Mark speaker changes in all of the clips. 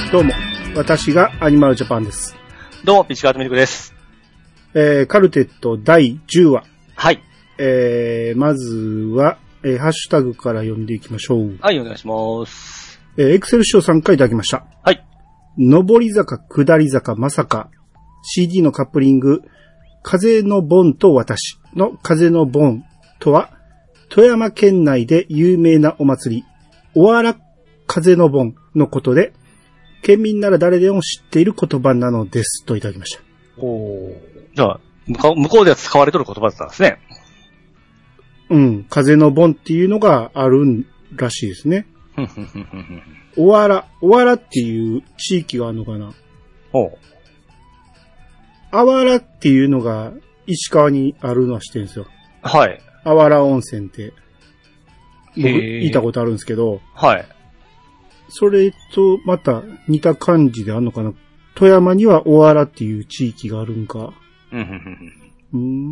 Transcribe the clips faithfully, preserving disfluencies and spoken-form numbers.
Speaker 1: どうも、私がアニマルジャパンです。
Speaker 2: どうも、ピチカートミルクです。
Speaker 1: えー、カルテットだいじゅうわ。
Speaker 2: はい。
Speaker 1: えー、まずは、えー、ハッシュタグから読んでいきましょう。
Speaker 2: はい、お願いします。
Speaker 1: えー、エクセル賞さんかいいただきました。
Speaker 2: はい。
Speaker 1: 上り坂、下り坂、まさか。シーディー のカップリング、風の盆と私の風の盆とは、富山県内で有名なお祭り、おわら風の盆のことで、県民なら誰でも知っている言葉なのですといただきました。
Speaker 2: おー。じゃあ、向こうでは使われてる言葉だったんですね。
Speaker 1: うん。風の盆っていうのがあるらしいですね。おわら、おわらっていう地域があるのかな。
Speaker 2: おう。
Speaker 1: あわらっていうのが石川にあるのは知ってるんですよ。
Speaker 2: はい。
Speaker 1: あわら温泉って。僕、
Speaker 2: へー。
Speaker 1: 行ったことあるんですけど。はい。それとまた似た感じであるのかな。富山にはおわらっていう地域があるんか。うん。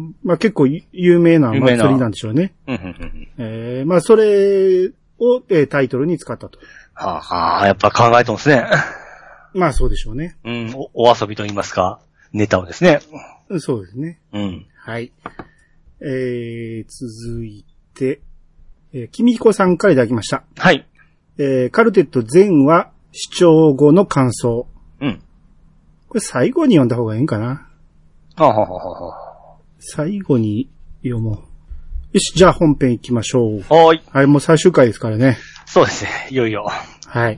Speaker 1: まあ結構有名な祭りなんでしょうね。えー、まあそれを、えー、タイトルに使ったと。
Speaker 2: はあ、はあ、やっぱ考えてますね。
Speaker 1: まあそうでしょうね。
Speaker 2: うん。お、お遊びと言いますか、ネタをですね。
Speaker 1: そうですね。
Speaker 2: うん。
Speaker 1: はい。えー、続いて、えー、きみひこさんからいただきました。
Speaker 2: はい。
Speaker 1: えー、カルテット全話視聴後の感想。
Speaker 2: うん。
Speaker 1: これ最後に読んだ方がいいんかな。
Speaker 2: はあ、はあはあ、
Speaker 1: 最後に読もう。よし、じゃあ本編行きましょう。
Speaker 2: はい。
Speaker 1: はい、もう最終回ですからね。
Speaker 2: そうですね。いよいよ。
Speaker 1: はい。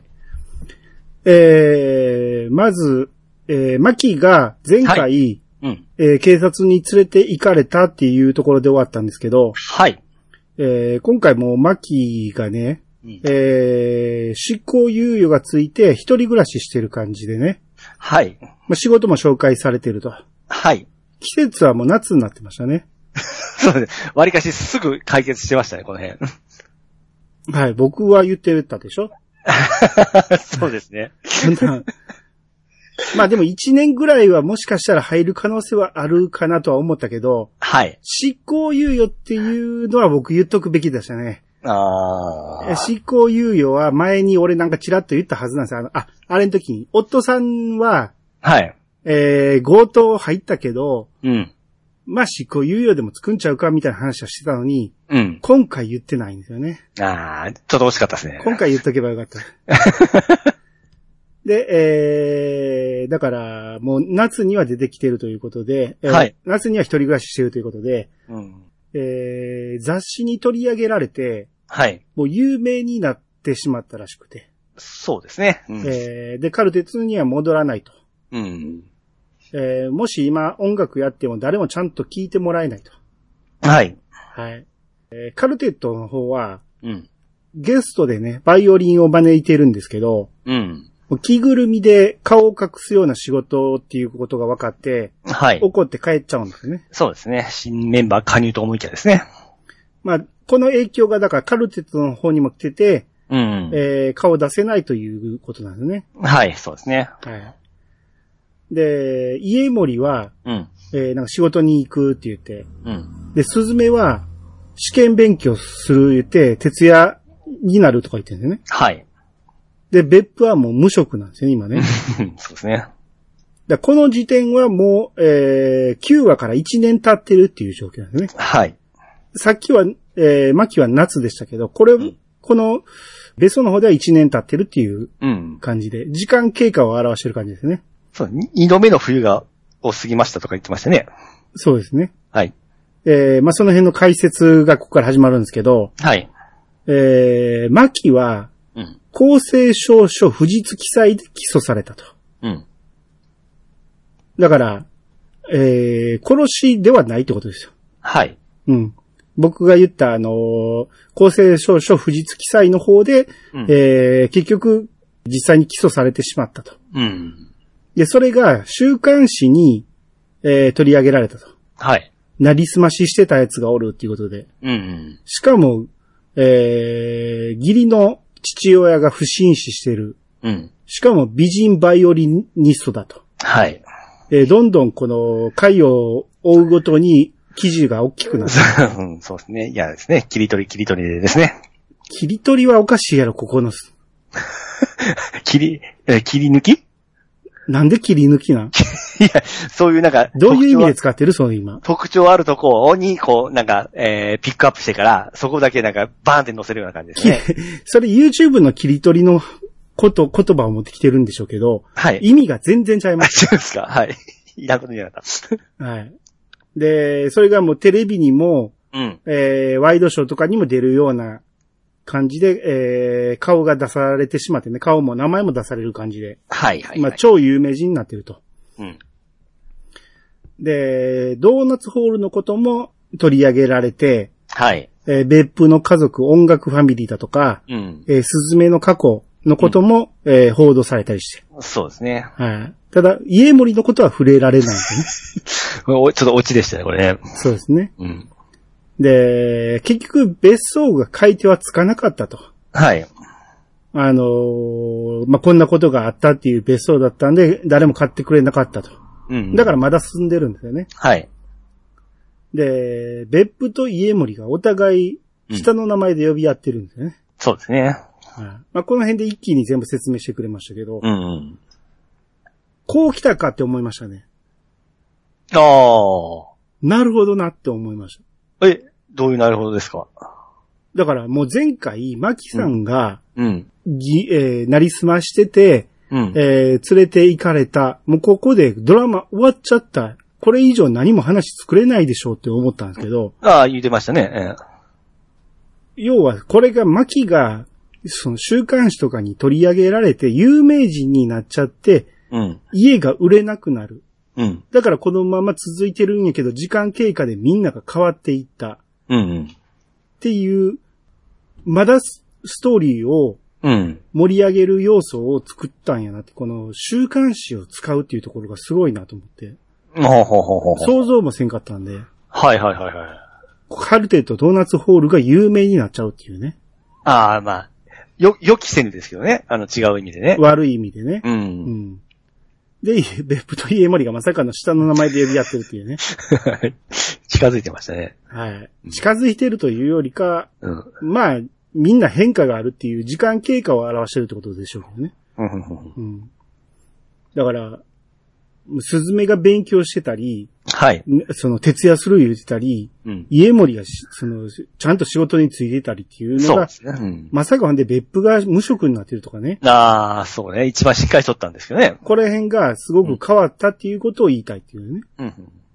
Speaker 1: えー、まず、えー、マキが前回、はい、うんえー、警察に連れて行かれたっていうところで終わったんですけど、
Speaker 2: はい。
Speaker 1: えー、今回もマキがね、うん、えー、執行猶予がついて一人暮らししてる感じでね。
Speaker 2: はい。
Speaker 1: まあ、仕事も紹介されてると。
Speaker 2: はい。
Speaker 1: 季節はもう夏になってましたね。
Speaker 2: そうです。割かしすぐ解決してましたね、この辺。
Speaker 1: はい、僕は言ってたでしょ
Speaker 2: そうですね。
Speaker 1: まあでも一年ぐらいはもしかしたら入る可能性はあるかなとは思ったけど、
Speaker 2: はい。
Speaker 1: 執行猶予っていうのは僕言っとくべきでしたね。
Speaker 2: ああ。
Speaker 1: 執行猶予は前に俺なんかチラッと言ったはずなんですよ。あの、あ、あれの時に、夫さんは、
Speaker 2: はい。
Speaker 1: えー、強盗入ったけど、
Speaker 2: うん。
Speaker 1: まあ執行猶予でもつくんちゃうかみたいな話はしてたのに、
Speaker 2: うん。
Speaker 1: 今回言ってないんですよね。
Speaker 2: ああ、ちょっと惜しかったですね。
Speaker 1: 今回言っとけばよかった。で、えー、だから、もう夏には出てきてるということで、えー
Speaker 2: はい。
Speaker 1: 夏には一人暮らししてるということで、
Speaker 2: うん。
Speaker 1: えー、雑誌に取り上げられて、
Speaker 2: はい。
Speaker 1: もう有名になってしまったらしくて。
Speaker 2: そうですね。
Speaker 1: うん、えー、で、カルテツには戻らないと。
Speaker 2: うん。
Speaker 1: えー、もし今音楽やっても誰もちゃんと聴いてもらえないと。
Speaker 2: はい。
Speaker 1: はい。えー、カルテットの方は、
Speaker 2: うん。
Speaker 1: ゲストでね、バイオリンを招いてるんですけど、
Speaker 2: うん。
Speaker 1: 着ぐるみで顔を隠すような仕事っていうことが分かって、
Speaker 2: はい。
Speaker 1: 怒って帰っちゃうんですね。
Speaker 2: そうですね。新メンバー加入と思いきやですね。
Speaker 1: まあ、この影響がだからカルテットの方にも来てて、
Speaker 2: うん。
Speaker 1: えー、顔出せないということなんですね。
Speaker 2: はい、そうですね。
Speaker 1: はい。で、家森は、
Speaker 2: うん。
Speaker 1: えー、なんか仕事に行くって言って、
Speaker 2: うん。
Speaker 1: で、スズメは試験勉強する言って、徹夜になるとか言ってるんですよね。
Speaker 2: はい。
Speaker 1: で、別府はもう無職なんですよね、今ね。
Speaker 2: そうですね。
Speaker 1: だこの時点はもう、えー、きゅうわからいちねん経ってるっていう状況なんですね。
Speaker 2: はい。
Speaker 1: さっきは、えー、マキは夏でしたけど、これ、うん、この、別荘の方ではいちねん経ってるっていう感じで、うん、時間経過を表してる感じですね。
Speaker 2: そう、二度目の冬が、を過ぎましたとか言ってましたね。
Speaker 1: そうですね。
Speaker 2: はい。
Speaker 1: えー、まあ、その辺の解説がここから始まるんですけど、
Speaker 2: はい。
Speaker 1: えー、マキは、
Speaker 2: うん。
Speaker 1: 公正証書不実記載で起訴されたと。
Speaker 2: うん。
Speaker 1: だから、えー、殺しではないってことですよ。
Speaker 2: はい。
Speaker 1: うん。僕が言ったあのー、公正証書不実記載の方で、うん、えー、結局、実際に起訴されてしまったと。
Speaker 2: うん。
Speaker 1: で、それが週刊誌に、えー、取り上げられたと。
Speaker 2: はい。
Speaker 1: なりすまししてたやつがおるっていうことで。
Speaker 2: うん、うん。
Speaker 1: しかも、えー、義理の父親が不審死してる。
Speaker 2: うん。し
Speaker 1: かも美人バイオリニストだと。
Speaker 2: はい。
Speaker 1: えー、どんどんこの回を追うごとに記事が大きくなる。
Speaker 2: うん、そうですね。いやですね。切り取り切り取りでですね。
Speaker 1: 切り取りはおかしいやろ、ここの。
Speaker 2: 切り、え、切り抜き
Speaker 1: なんで切り抜きなん？
Speaker 2: いや、そういうなんか、
Speaker 1: どういう意味で使ってるその今。
Speaker 2: 特徴あるとこに、こう、なんか、えー、ピックアップしてから、そこだけなんか、バーンって載せるような感じですね。
Speaker 1: それ YouTube の切り取りのこと、言葉を持ってきてるんでしょうけど、
Speaker 2: はい。
Speaker 1: 意味が全然ちゃいます。
Speaker 2: 違うんですか？はい。いらんこと言わなかっ
Speaker 1: た。はい。で、それがもうテレビにも、
Speaker 2: うん。
Speaker 1: えー、ワイドショーとかにも出るような感じで、えー、顔が出されてしまってね、顔も名前も出される感じで。
Speaker 2: はいはい、はい。
Speaker 1: まあ、超有名人になってると。
Speaker 2: うん。
Speaker 1: で、ドーナツホールのことも取り上げられて、
Speaker 2: はい。
Speaker 1: えー、別府の家族音楽ファミリーだとか、
Speaker 2: うん。
Speaker 1: えー、すずめの過去のことも、うん、えー、報道されたりして。
Speaker 2: そうですね。
Speaker 1: はい。ただ、家森のことは触れられないんですね。
Speaker 2: ちょっとオチでしたね、これね。
Speaker 1: そうですね。
Speaker 2: うん。
Speaker 1: で、結局別荘が買い手はつかなかったと。
Speaker 2: はい。
Speaker 1: あのー、まあ、こんなことがあったっていう別荘だったんで、誰も買ってくれなかったと。うん。だからまだ進んでるんですよね。
Speaker 2: はい。
Speaker 1: で、別府と家森がお互い下の名前で呼び合ってるんですよね。
Speaker 2: うん、そうですね。
Speaker 1: はい。まあ、この辺で一気に全部説明してくれましたけど。
Speaker 2: うん、うん。
Speaker 1: こう来たかって思いましたね。
Speaker 2: ああ。
Speaker 1: なるほどなって思いました。
Speaker 2: え、どういうなるほどですか？
Speaker 1: だからもう前回、マキさんが、
Speaker 2: うん。
Speaker 1: ぎ、えー、なりすましてて、
Speaker 2: うん。
Speaker 1: えー、連れて行かれた。もうここでドラマ終わっちゃった。これ以上何も話作れないでしょうって思ったんですけど。
Speaker 2: ああ、言ってましたね。え
Speaker 1: え、要は、これがマキが、その週刊誌とかに取り上げられて有名人になっちゃって、
Speaker 2: うん。
Speaker 1: 家が売れなくなる。
Speaker 2: うん。
Speaker 1: だからこのまま続いてるんやけど、時間経過でみんなが変わっていった。
Speaker 2: うんうん。
Speaker 1: っていう、まだストーリーを盛り上げる要素を作ったんやなって、この週刊誌を使うっていうところがすごいなと思って。
Speaker 2: ほうほうほうほう。
Speaker 1: 想像もせんかったんで。
Speaker 2: はいはいはいはい。
Speaker 1: カルテとドーナツホールが有名になっちゃうっていうね。
Speaker 2: ああ、まあ、よ、予期せぬですけどね。あの違う意味でね。
Speaker 1: 悪い意味でね。
Speaker 2: うん。うん。
Speaker 1: で、別府と家森がまさかの下の名前で呼び合ってるっていうね。
Speaker 2: 近づいてましたね。
Speaker 1: はい。近づいてるというよりか、
Speaker 2: うん、
Speaker 1: まあ、みんな変化があるっていう時間経過を表してるってことでしょうけどね。
Speaker 2: うん、
Speaker 1: だから、スズメが勉強してたり、
Speaker 2: はい。
Speaker 1: その、徹夜する言ってたり、うん、家森がその、ちゃんと仕事についてたりっていうのが、
Speaker 2: そうですね。うん、
Speaker 1: まさかほんで別府が無職になってるとかね。
Speaker 2: ああ、そうね。一番しっかりしとったんですけどね。
Speaker 1: これ辺がすごく変わったっていうことを言いたいっていうね。
Speaker 2: うん、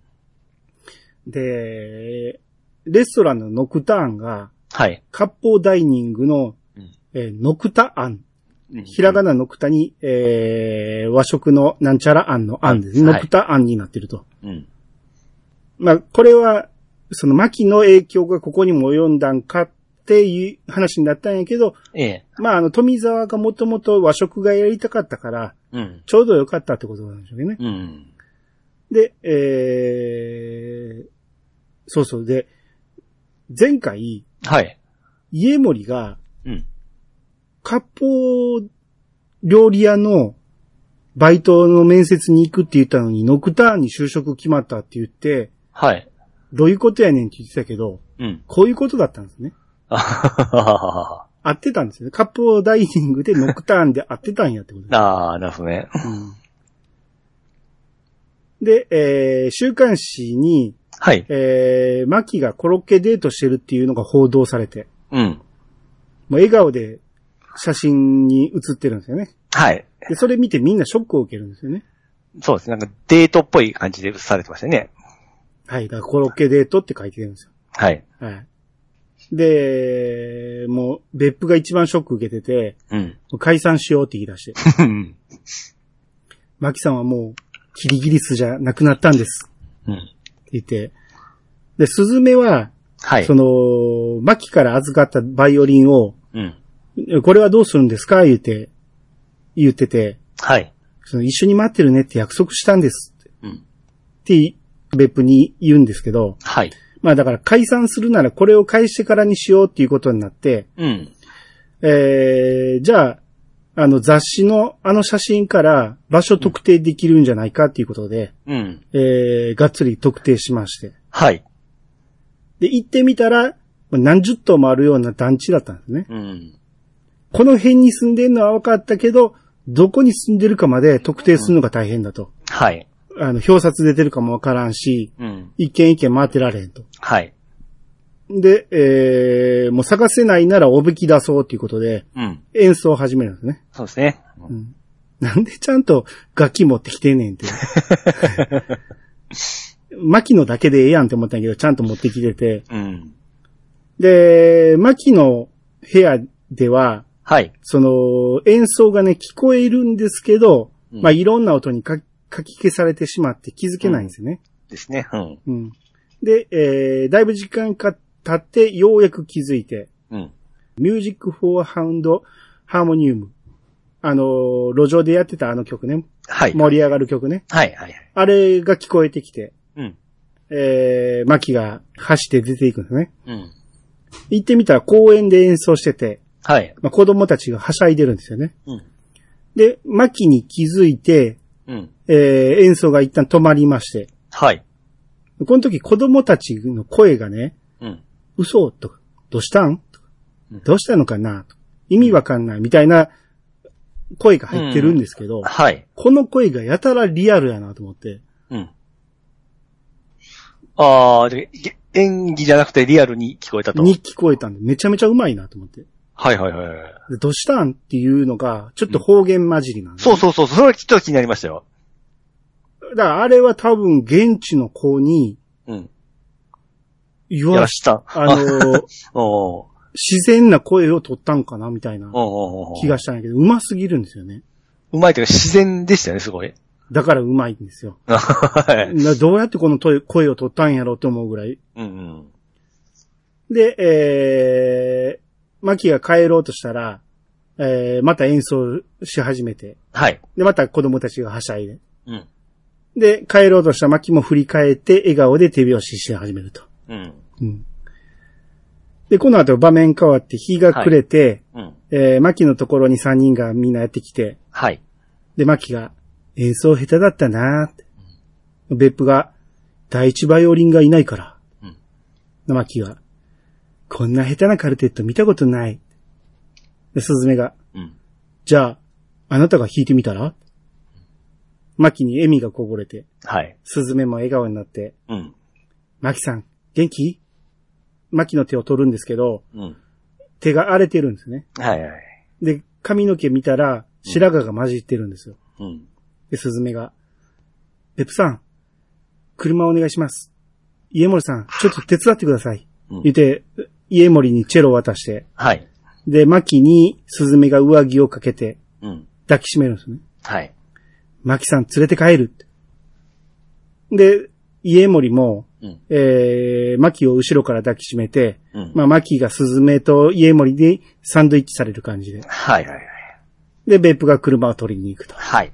Speaker 1: で、レストランのノクターンが、
Speaker 2: はい。
Speaker 1: 割烹ダイニングの、うんえー、ノクタアン。ひらがなのくたに、えー、和食のなんちゃらあんのあんですね。ノクタあんになってると。うん。まあ、これは、その牧の影響がここにも及んだんかっていう話になったんやけど、
Speaker 2: ええ。
Speaker 1: まあ、あの、富澤がもともと和食がやりたかったから、うん。ちょうどよかったってことなんでしょうね。うん。で、えー、そうそう。で、前回、
Speaker 2: はい。
Speaker 1: 家森が、
Speaker 2: うん。
Speaker 1: 割烹料理屋のバイトの面接に行くって言ったのに、ノクターンに就職決まったって言って、
Speaker 2: はい。
Speaker 1: どういうことやねんって言ってたけど、
Speaker 2: うん。
Speaker 1: こういうことだったんですね。合ってたんですよね。割烹ダイニングでノクターンで合ってたんやってことです。
Speaker 2: ああ、なるほどね。
Speaker 1: うん、で、えー、週刊誌に、
Speaker 2: はい。
Speaker 1: えー、マキがコロッケデートしてるっていうのが報道されて、
Speaker 2: うん。
Speaker 1: もう笑顔で、写真に写ってるんですよね。
Speaker 2: はい。
Speaker 1: で、それ見てみんなショックを受けるんですよね。
Speaker 2: そうですね。なんかデートっぽい感じで写されてましたね。
Speaker 1: はい。だからコロッケデートって書いてるんですよ。
Speaker 2: はい。
Speaker 1: はい。で、もう、別府が一番ショック受けてて、うん。もう解散しようって言い出して。マキさんはもう、キリギリスじゃなくなったんです。うん。って言って。で、スズメは、はい。その、マキから預かったバイオリンを、うん。これはどうするんですか言って、言ってて。
Speaker 2: はい。
Speaker 1: その一緒に待ってるねって約束したんですって。
Speaker 2: うん。
Speaker 1: って別府に言うんですけど。
Speaker 2: はい。
Speaker 1: まあだから解散するならこれを返してからにしようっていうことになって。
Speaker 2: うん。
Speaker 1: えー、じゃあ、あの雑誌のあの写真から場所特定できるんじゃないかっていうことで。
Speaker 2: うん。
Speaker 1: えー、がっつり特定しまして。
Speaker 2: はい。
Speaker 1: で、行ってみたら、何十棟もあるような団地だったんですね。
Speaker 2: うん。
Speaker 1: この辺に住んでんのは分かったけど、どこに住んでるかまで特定するのが大変だと。
Speaker 2: はい。
Speaker 1: あの、表札出てるかも分からんし、うん、一軒一軒回ってられへんと。
Speaker 2: はい。
Speaker 1: で、えー、もう探せないならおびき出そうということで、うん、演奏を始めるんですね。
Speaker 2: そうですね。
Speaker 1: うん、なんでちゃんと楽器持ってきてんねんって。牧野だけでええやんって思ったんやけど、ちゃんと持ってきてて。うん、で、牧野部屋では、
Speaker 2: はい。
Speaker 1: その、演奏がね、聞こえるんですけど、うん、まあ、いろんな音にかかき消されてしまって気づけないんですよね。
Speaker 2: うん、ですね。うん。
Speaker 1: うん。で、えー、だいぶ時間か経ってようやく気づいて、うん。ミュージックフォーハウンドハーモニウム。あのー、路上でやってたあの曲ね。
Speaker 2: はい。
Speaker 1: 盛り上がる曲ね。
Speaker 2: はい、はい。
Speaker 1: あれが聞こえてきて、
Speaker 2: うん。
Speaker 1: えー、マキが走って出ていくんですね。
Speaker 2: うん。
Speaker 1: 行ってみたら公園で演奏してて、
Speaker 2: はい。
Speaker 1: まあ、子供たちがはしゃいでるんですよね。
Speaker 2: うん。
Speaker 1: で、マキに気づいて、うん。えー、演奏が一旦止まりまして。
Speaker 2: はい。
Speaker 1: この時子供たちの声がね、うん。嘘とか、どうしたんとか、うん、どうしたのかなと意味わかんないみたいな声が入ってるんですけど、うん、
Speaker 2: はい。
Speaker 1: この声がやたらリアルやなと思って。
Speaker 2: うん。ああ、演技じゃなくてリアルに聞こえたと。
Speaker 1: に聞こえたんで、めちゃめちゃうまいなと思って。
Speaker 2: はいはいはい。
Speaker 1: どうしたんっていうのが、ちょっと方言混じりなんで、
Speaker 2: ねうん、そうそうそう、それはちょっと気になりましたよ。
Speaker 1: だからあれは多分現地の子に、うん。言わした。あのお自然な声を取ったんかなみたいな気がしたんやけど、うますぎるんですよね。
Speaker 2: うまいというか自然でしたよね、すごい。
Speaker 1: だからうまいんですよ。はい、どうやってこの声を取ったんやろうって思うぐらい。うんうん、で、えー、マキが帰ろうとしたら、えー、また演奏し始めて。
Speaker 2: はい。
Speaker 1: で、また子供たちがはしゃいで。
Speaker 2: うん。
Speaker 1: で、帰ろうとしたマキも振り返って笑顔で手拍子し始めると。
Speaker 2: うん。
Speaker 1: うん。で、この後場面変わって日が暮れて、はいうん、えー、マキのところにさんにんがみんなやってきて。
Speaker 2: はい。
Speaker 1: で、マキが、演奏下手だったなーって。うん、別府が、第一バイオリンがいないから。うん。マキが、こんな下手なカルテット見たことない。で、スズメが、うん。じゃあ、あなたが弾いてみたら、うん、マキに笑みがこぼれて。
Speaker 2: はい。
Speaker 1: スズメも笑顔になって。
Speaker 2: うん。
Speaker 1: マキさん、元気？マキの手を取るんですけど、
Speaker 2: うん。
Speaker 1: 手が荒れてるんですね。
Speaker 2: はいはい。
Speaker 1: で、髪の毛見たら、白髪が混じってるんですよ。
Speaker 2: うん。
Speaker 1: で、スズメが、ペプさん、車お願いします。家森さん、ちょっと手伝ってください。うん、言って、家森にチェロを渡して。
Speaker 2: はい。
Speaker 1: で、マキにスズメが上着をかけて、うん。抱きしめるんですね。
Speaker 2: はい。
Speaker 1: マキさん連れて帰るって。で、家森も、うん、えー、マキを後ろから抱きしめて、うん、まあ、マキがスズメと家森でサンドイッチされる感じで。
Speaker 2: はいはいはい。
Speaker 1: で、別府が車を取りに行くと。
Speaker 2: はい。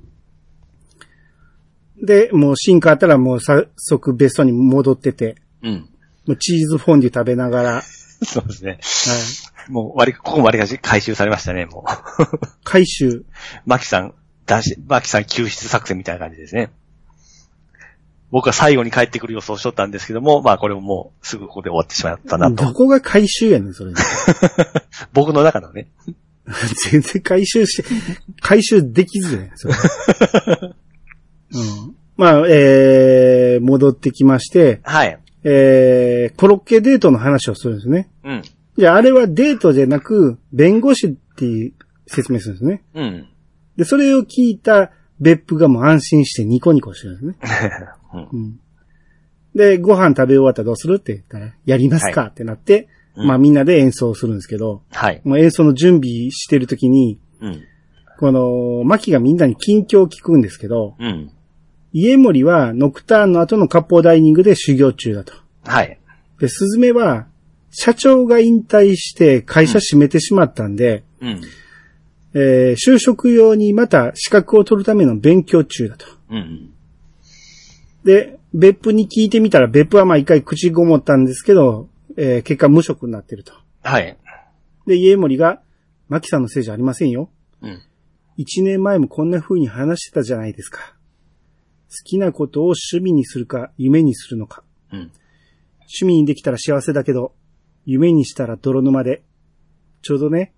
Speaker 1: で、もう進化あったらもう早速別荘に戻ってて、
Speaker 2: うん。
Speaker 1: もうチーズフォンデュ食べながら。
Speaker 2: そうですね。はい。もう割り、ここ割りかし回収されましたね、もう。
Speaker 1: 回収。
Speaker 2: マキさん、出し、マキさん救出作戦みたいな感じですね。僕は最後に帰ってくる予想しとったんですけども、まあこれももうすぐここで終わってしまったなと。
Speaker 1: どこが回収やねん、それ。
Speaker 2: 僕の中のね。
Speaker 1: 全然回収し、回収できずね、それ。うん、まあ、えー、戻ってきまして、
Speaker 2: はい。
Speaker 1: えー、コロッケデートの話をするんですね。
Speaker 2: うん。
Speaker 1: じゃあ、あれはデートじゃなく、弁護士っていう説明するんですね。
Speaker 2: うん。
Speaker 1: で、それを聞いた別府がもう安心してニコニコしてるんですね。うんうん、で、ご飯食べ終わったらどうするって言ったら、やりますか、はい、ってなって、うん、まあみんなで演奏するんですけど、
Speaker 2: はい。
Speaker 1: もう演奏の準備してるときに、
Speaker 2: うん。
Speaker 1: この、マキがみんなに近況を聞くんですけど、
Speaker 2: うん。
Speaker 1: 家森はノクターンの後の割烹ダイニングで修行中だと。
Speaker 2: はい。
Speaker 1: で、スズメは、社長が引退して会社閉めてしまったんで、
Speaker 2: うん。
Speaker 1: えー、就職用にまた資格を取るための勉強中だと。
Speaker 2: うん。
Speaker 1: で、別府に聞いてみたら、別府はまあ一回口ごもったんですけど、えー、結果無職になってると。
Speaker 2: はい。
Speaker 1: で、家森が、マキさんのせいじゃありませんよ。
Speaker 2: うん。
Speaker 1: 一年前もこんな風に話してたじゃないですか。好きなことを趣味にするか、夢にするのか。
Speaker 2: うん。
Speaker 1: 趣味にできたら幸せだけど、夢にしたら泥沼で。ちょうどね、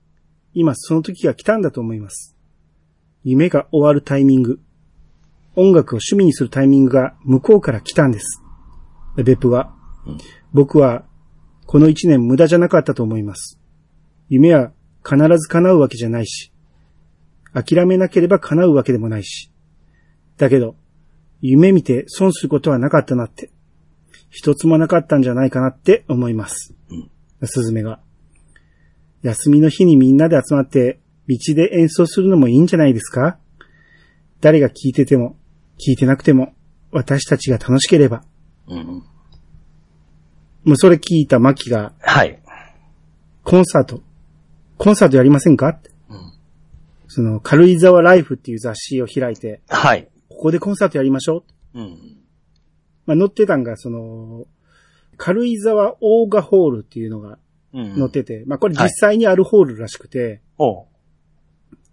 Speaker 1: 今その時が来たんだと思います。夢が終わるタイミング、音楽を趣味にするタイミングが向こうから来たんです。別府は、うん、僕はこの一年無駄じゃなかったと思います。夢は必ず叶うわけじゃないし、諦めなければ叶うわけでもないし、だけど夢見て損することはなかったなって、一つもなかったんじゃないかなって思います。うん、スズメが、休みの日にみんなで集まって道で演奏するのもいいんじゃないですか？誰が聞いてても聞いてなくても私たちが楽しければ。うん、もうそれ聞いたマキが、
Speaker 2: はい。
Speaker 1: コンサート、コンサートやりませんかって、うん、その軽井沢ライフっていう雑誌を開いて、
Speaker 2: はい。
Speaker 1: ここでコンサートやりましょう。うん。まあ載ってたんがその軽井沢オーガホールっていうのが載ってて、うん、まあこれ実際にあるホールらしくて、はい、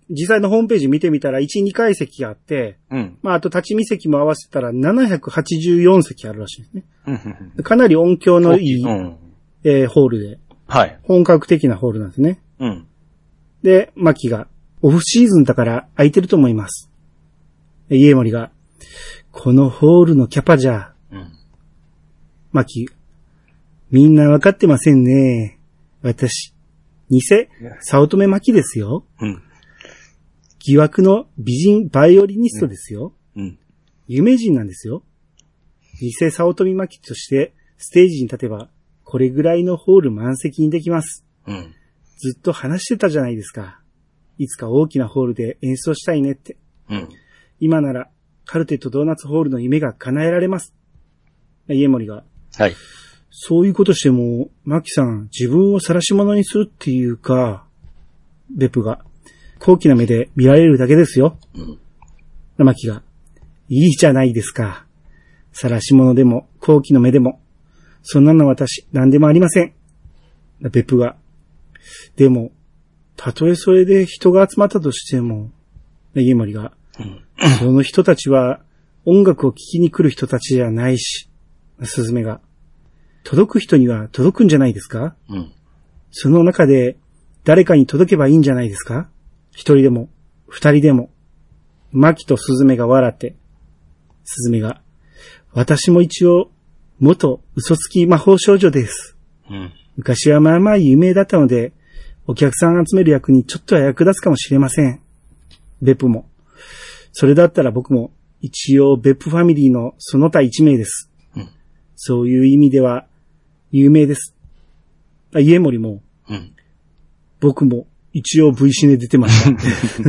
Speaker 1: 実際のホームページ見てみたらいち、にかい席があって、うん、まああと立ち見席も合わせたらななひゃくはちじゅうよん席あるらしいですね。うん、かなり音響のいい、うん、えー、ホールで、はい、本格的なホールなんですね。うん、で、マキがオフシーズンだから空いてると思います。家森がこのホールのキャパじゃ、うん、マキ、みんなわかってませんね。私、偽、早乙女マキですよ。うん、疑惑の美人バイオリニストですよ。うん、有名人なんですよ。偽早乙女マキとしてステージに立てば、これぐらいのホール満席にできます。うん、ずっと話してたじゃないですか。いつか大きなホールで演奏したいねって。うん、今なら、カルテットドーナツホールの夢が叶えられます。家森が。はい。そういうことしても、マキさん、自分を晒し者にするっていうか、ベプが、高貴な目で見られるだけですよ。うん。マキが、いいじゃないですか。晒し者でも、高貴の目でも、そんなの私、何でもありません。ベプが、でも、たとえそれで人が集まったとしても、家森が、うん、その人たちは音楽を聴きに来る人たちじゃないし、スズメが、届く人には届くんじゃないですか？うん、その中で誰かに届けばいいんじゃないですか？一人でも、二人でも。マキとスズメが笑って、スズメが、私も一応、元嘘つき魔法少女です。うん、昔はまあまあ有名だったので、お客さん集める役にちょっとは役立つかもしれません。ベプも。それだったら僕も一応ベプファミリーのその他一名です。うん、そういう意味では有名です。あ、家森も、うん、僕も一応 V シネ出てました。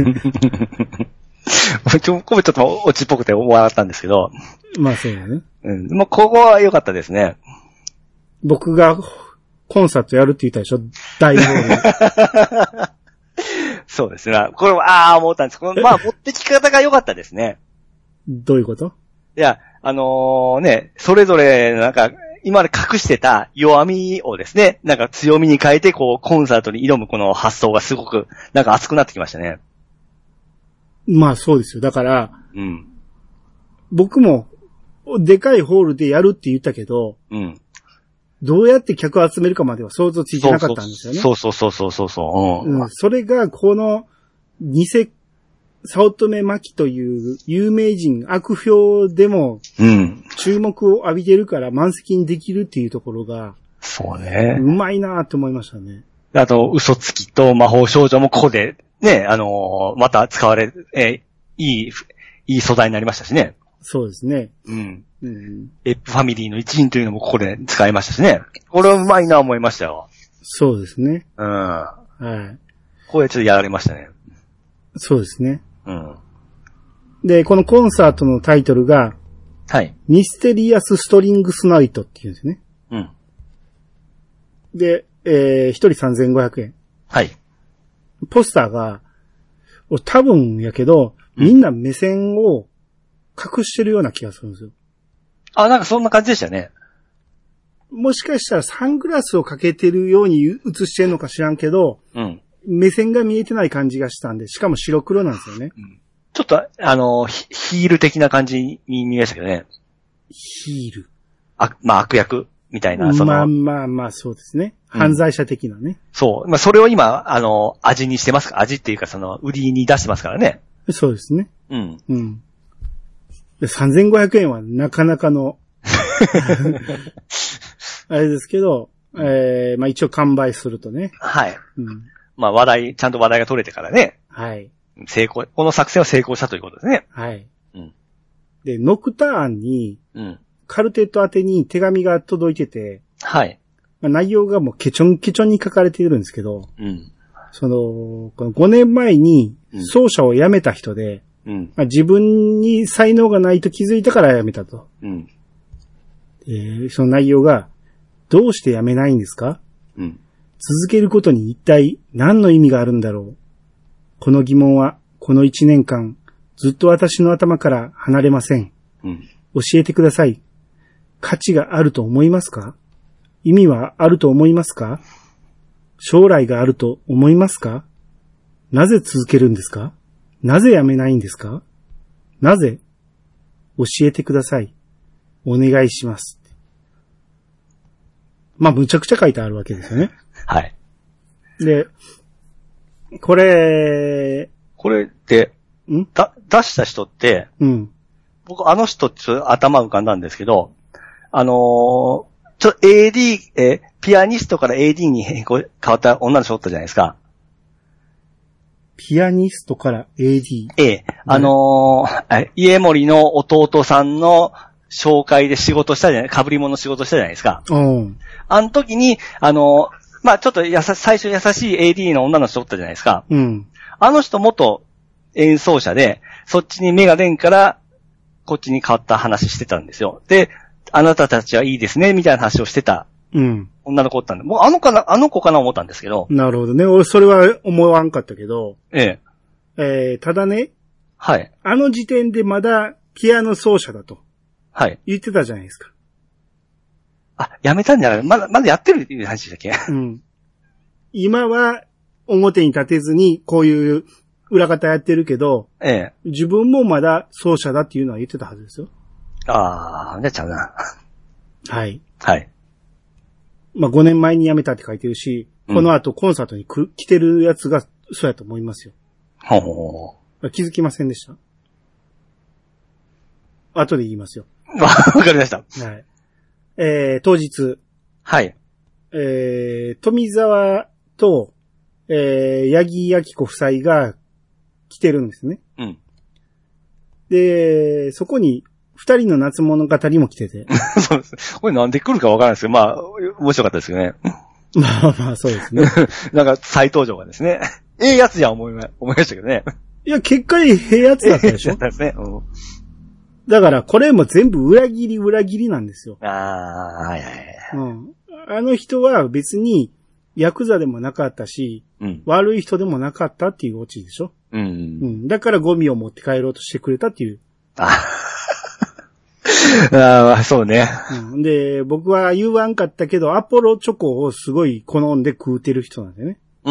Speaker 2: ちょっとオチっぽくて笑ったんですけど。
Speaker 1: まあそうだね。
Speaker 2: うん。もうここは良かったですね。
Speaker 1: 僕がコンサートやるって言ったでしょ？大ホール。
Speaker 2: そうですね。これも、ああ、思ったんです。この、まあ、持ってき方が良かったですね。
Speaker 1: どういうこと？
Speaker 2: いや、あのー、ね、それぞれ、なんか、今まで隠してた弱みをですね、なんか強みに変えて、こう、コンサートに挑むこの発想がすごく、なんか熱くなってきましたね。
Speaker 1: まあ、そうですよ。だから、うん。僕も、でかいホールでやるって言ったけど、うん。どうやって客を集めるかまでは想像ついてなかったんですよね。
Speaker 2: そうそうそうそうそうそう、うん
Speaker 1: うん。それが、この、偽、早乙女マキという有名人悪評でも、注目を浴びてるから満席にできるっていうところが、
Speaker 2: そうね。
Speaker 1: うまいなと思いましたね。
Speaker 2: あと、嘘つきと魔法少女もここで、ね、あのー、また使われ、えー、いい、いい素材になりましたしね。
Speaker 1: そうですね。
Speaker 2: うん。うん、エップファミリーの一員というのもここで使いましたしね。これはうまいな思いましたよ。
Speaker 1: そうですね。
Speaker 2: うん。はい。これちょっとやられましたね。
Speaker 1: そうですね。うん。で、このコンサートのタイトルが、はい。ミステリアスストリングスナイトっていうんですね。うん。で、えー、一人さんぜんごひゃくえん。はい。ポスターが、多分やけど、みんな目線を隠してるような気がするんですよ。
Speaker 2: あ、なんかそんな感じでしたね。
Speaker 1: もしかしたらサングラスをかけてるように映してるのか知らんけど、うん。目線が見えてない感じがしたんで、しかも白黒なんですよね。うん、
Speaker 2: ちょっと、あの、ヒール的な感じに見えましたけどね。
Speaker 1: ヒール。
Speaker 2: あ、まあ悪役。 みたいな、その。
Speaker 1: まあまあまあ、そうですね。犯罪者的なね。うん、
Speaker 2: そう。まあ、それを今、あの、味にしてますか味っていうか、その、売りに出してますからね。
Speaker 1: そうですね。
Speaker 2: うん。
Speaker 1: うん。でさんぜんごひゃくえんはなかなかの、あれですけど、えー、まあ一応完売するとね。
Speaker 2: はい。
Speaker 1: うん。
Speaker 2: まあ話題、ちゃんと話題が取れてからね。
Speaker 1: はい。
Speaker 2: 成功、この作戦は成功したということですね。
Speaker 1: はい。
Speaker 2: うん。
Speaker 1: で、ノクターンに、
Speaker 2: うん。
Speaker 1: カルテット宛てに手紙が届いてて、
Speaker 2: はい。
Speaker 1: まあ、内容がもうケチョンケチョンに書かれているんですけど、
Speaker 2: うん。
Speaker 1: その、このごねんまえに奏者を辞めた人で、うん。まあ、自分に才能がないと気づいたから辞めたと。うん。えー、その内容が、どうして辞めないんですか？うん。続けることに一体何の意味があるんだろう。この疑問は、この一年間、ずっと私の頭から離れません。うん。教えてください。価値があると思いますか？意味はあると思いますか？将来があると思いますか？なぜ続けるんですか？なぜやめないんですか？なぜ？教えてください。お願いします。まあ、むちゃくちゃ書いてあるわけですよね。
Speaker 2: はい。
Speaker 1: で、これ、
Speaker 2: これって、
Speaker 1: ん
Speaker 2: だ、出した人って、
Speaker 1: うん。
Speaker 2: 僕あの人ちょっと頭浮かんだんですけど、あのー、ちょっと エーディー、え、ピアニストから エーディー に変更、変わった女の人おったじゃないですか。
Speaker 1: ピアニストから エーディー。
Speaker 2: ええ。あのー、家森の弟さんの紹介で仕事したじゃない、被り物の仕事したじゃないですか。
Speaker 1: うん。
Speaker 2: あの時に、あのー、まあちょっとやさ、最初優しい エーディー の女の人おったじゃないですか。
Speaker 1: うん。
Speaker 2: あの人元演奏者で、そっちに目が出んから、こっちに変わった話してたんですよ。で、あなたたちはいいですね、みたいな話をしてた。うん。女の子おったんで、もうあのかな、あの子かな思ったんですけど。
Speaker 1: なるほどね。俺、それは思わんかったけど。
Speaker 2: ええ。
Speaker 1: えー、ただね。
Speaker 2: はい。
Speaker 1: あの時点でまだ、ピアノ奏者だと。
Speaker 2: はい。
Speaker 1: 言ってたじゃないですか。
Speaker 2: あ、やめたんじゃないまだ、まだやってるっていう話だっけ
Speaker 1: うん。今は、表に立てずに、こういう裏方やってるけど、
Speaker 2: ええ。
Speaker 1: 自分もまだ奏者だっていうのは言ってたはずですよ。
Speaker 2: ああ、じゃあちゃうな。
Speaker 1: はい。
Speaker 2: はい。
Speaker 1: まあ、ごねんまえに辞めたって書いてるし、うん、この後コンサートに来てるやつがそうやと思いますよ。
Speaker 2: ほうほうほ
Speaker 1: う。気づきませんでした？後で言いますよ。
Speaker 2: わかりました。
Speaker 1: はい。えー、当日。
Speaker 2: はい。
Speaker 1: えー、富澤と、えー、八木亜希子夫妻が来てるんですね。うん。で、そこに、二人の夏物語も来てて。
Speaker 2: そうです。これなんで来るかわからないですけど、まあ、面白かったですよね。
Speaker 1: まあまあ、そうですね。
Speaker 2: なんか、再登場がですね。ええやつじゃん、思いま、思いましたけどね。
Speaker 1: いや、結果ええやつだったでしょ。
Speaker 2: だったですね。うん、
Speaker 1: だから、これも全部裏切り裏切りなんですよ。
Speaker 2: ああ、はいはいはい。
Speaker 1: うん。あの人は別に、ヤクザでもなかったし、うん、悪い人でもなかったっていうオチでしょ。うん、うん。だからゴミを持って帰ろうとしてくれたっていう。
Speaker 2: あああ、そうね、
Speaker 1: うん。で、僕は言わんかったけど、アポロチョコをすごい好んで食うてる人なんだよね。うん。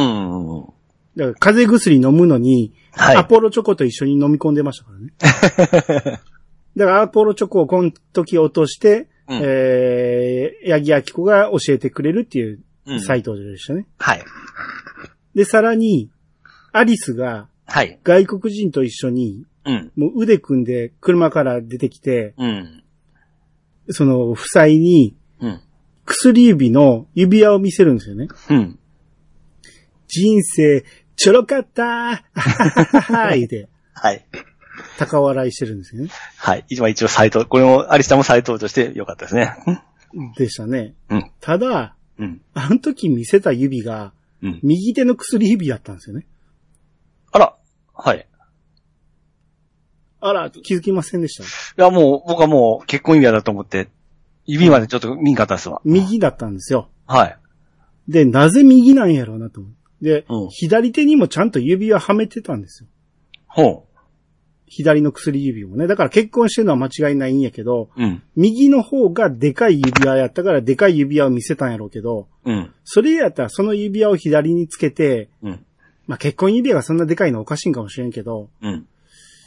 Speaker 1: だから風邪薬飲むのに、はい、アポロチョコと一緒に飲み込んでましたからね。だからアポロチョコをこの時落として、うん、えー、八木亜希子が教えてくれるっていう再登場でしたね。うん、はい。で、さらに、アリスが、はい。外国人と一緒に、うん。もう腕組んで車から出てきて、うん。その、夫妻に、うん。薬指の指輪を見せるんですよね。うん。人生、ちょろかったーはははは言うて。はい。高笑いしてるんですよね。
Speaker 2: はい。一応、一応、再登、これも、アリスちゃんも再登場してよかったですね。
Speaker 1: でしたね。うん。ただ、うん。あの時見せた指が、うん。右手の薬指だったんですよね。
Speaker 2: あら。はい。
Speaker 1: あら、気づきませんでした。い
Speaker 2: や、もう、僕はもう結婚指輪だと思って、指までちょっと見んかったですわ。
Speaker 1: 右だったんですよ。
Speaker 2: はい。
Speaker 1: で、なぜ右なんやろうなと思って。で、うん、左手にもちゃんと指輪はめてたんですよ。ほう。左の薬指もね。だから結婚してるのは間違いないんやけど、うん、右の方がでかい指輪やったからでかい指輪を見せたんやろうけど、うん、それやったらその指輪を左につけて、うん、まあ結婚指輪がそんなでかいのおかしいんかもしれんけど、うん、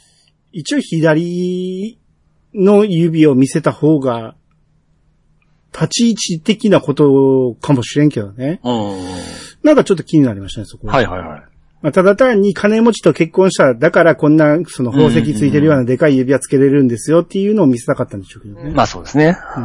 Speaker 1: 一応左の指を見せた方が立ち位置的なことかもしれんけどね。うん。なんかちょっと気になりましたね、そこは。
Speaker 2: はいはいはい。
Speaker 1: まあ、ただ単に金持ちと結婚した、だからこんな、その宝石ついてるようなでかい指輪つけれるんですよっていうのを見せたかったんでしょうけどね。
Speaker 2: まあそうですね。うん、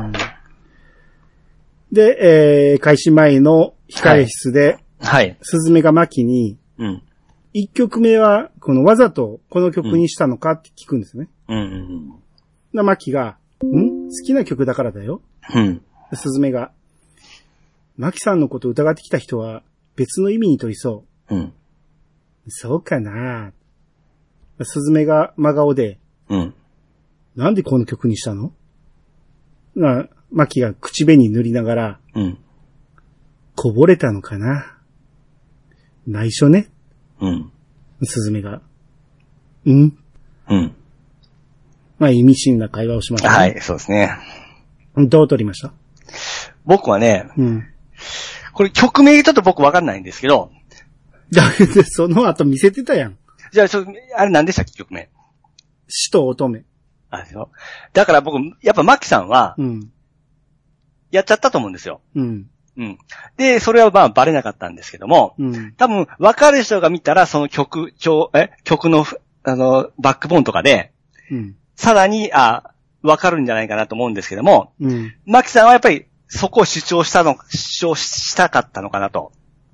Speaker 1: で、えー、開始前の控え室で、はい。スズメがマキに、うん。一曲目は、このわざとこの曲にしたのかって聞くんですね。うん。うんうんうん、マキが、ん好きな曲だからだよ。うん。スズメが、マキさんのことを疑ってきた人は別の意味に取りそう。うん。そうかな。スズメが真顔で、うん。なんでこの曲にしたの？な、マキが口紅塗りながら、うん。こぼれたのかな。内緒ね。うん。スズメが、うん。うん。まあ意味深な会話をしましたね。
Speaker 2: はい、そうですね。
Speaker 1: どう撮りました？
Speaker 2: 僕はね、うん。これ曲名ちょっと僕わかんないんですけど、
Speaker 1: だってその後見せてたやん。
Speaker 2: じゃあ、ちょ、あれ何でしたっけ、曲名。
Speaker 1: 死と乙女。
Speaker 2: あれよ。だから僕、やっぱマキさんは、うん。やっちゃったと思うんですよ。うん。うん。で、それはまあバレなかったんですけども、うん。多分、わかる人が見たら、その曲、え、曲の、あの、バックボーンとかで、うん。さらに、あ、わかるんじゃないかなと思うんですけども、うん。マキさんはやっぱり、そこを主張したの、主張したかったのかなと。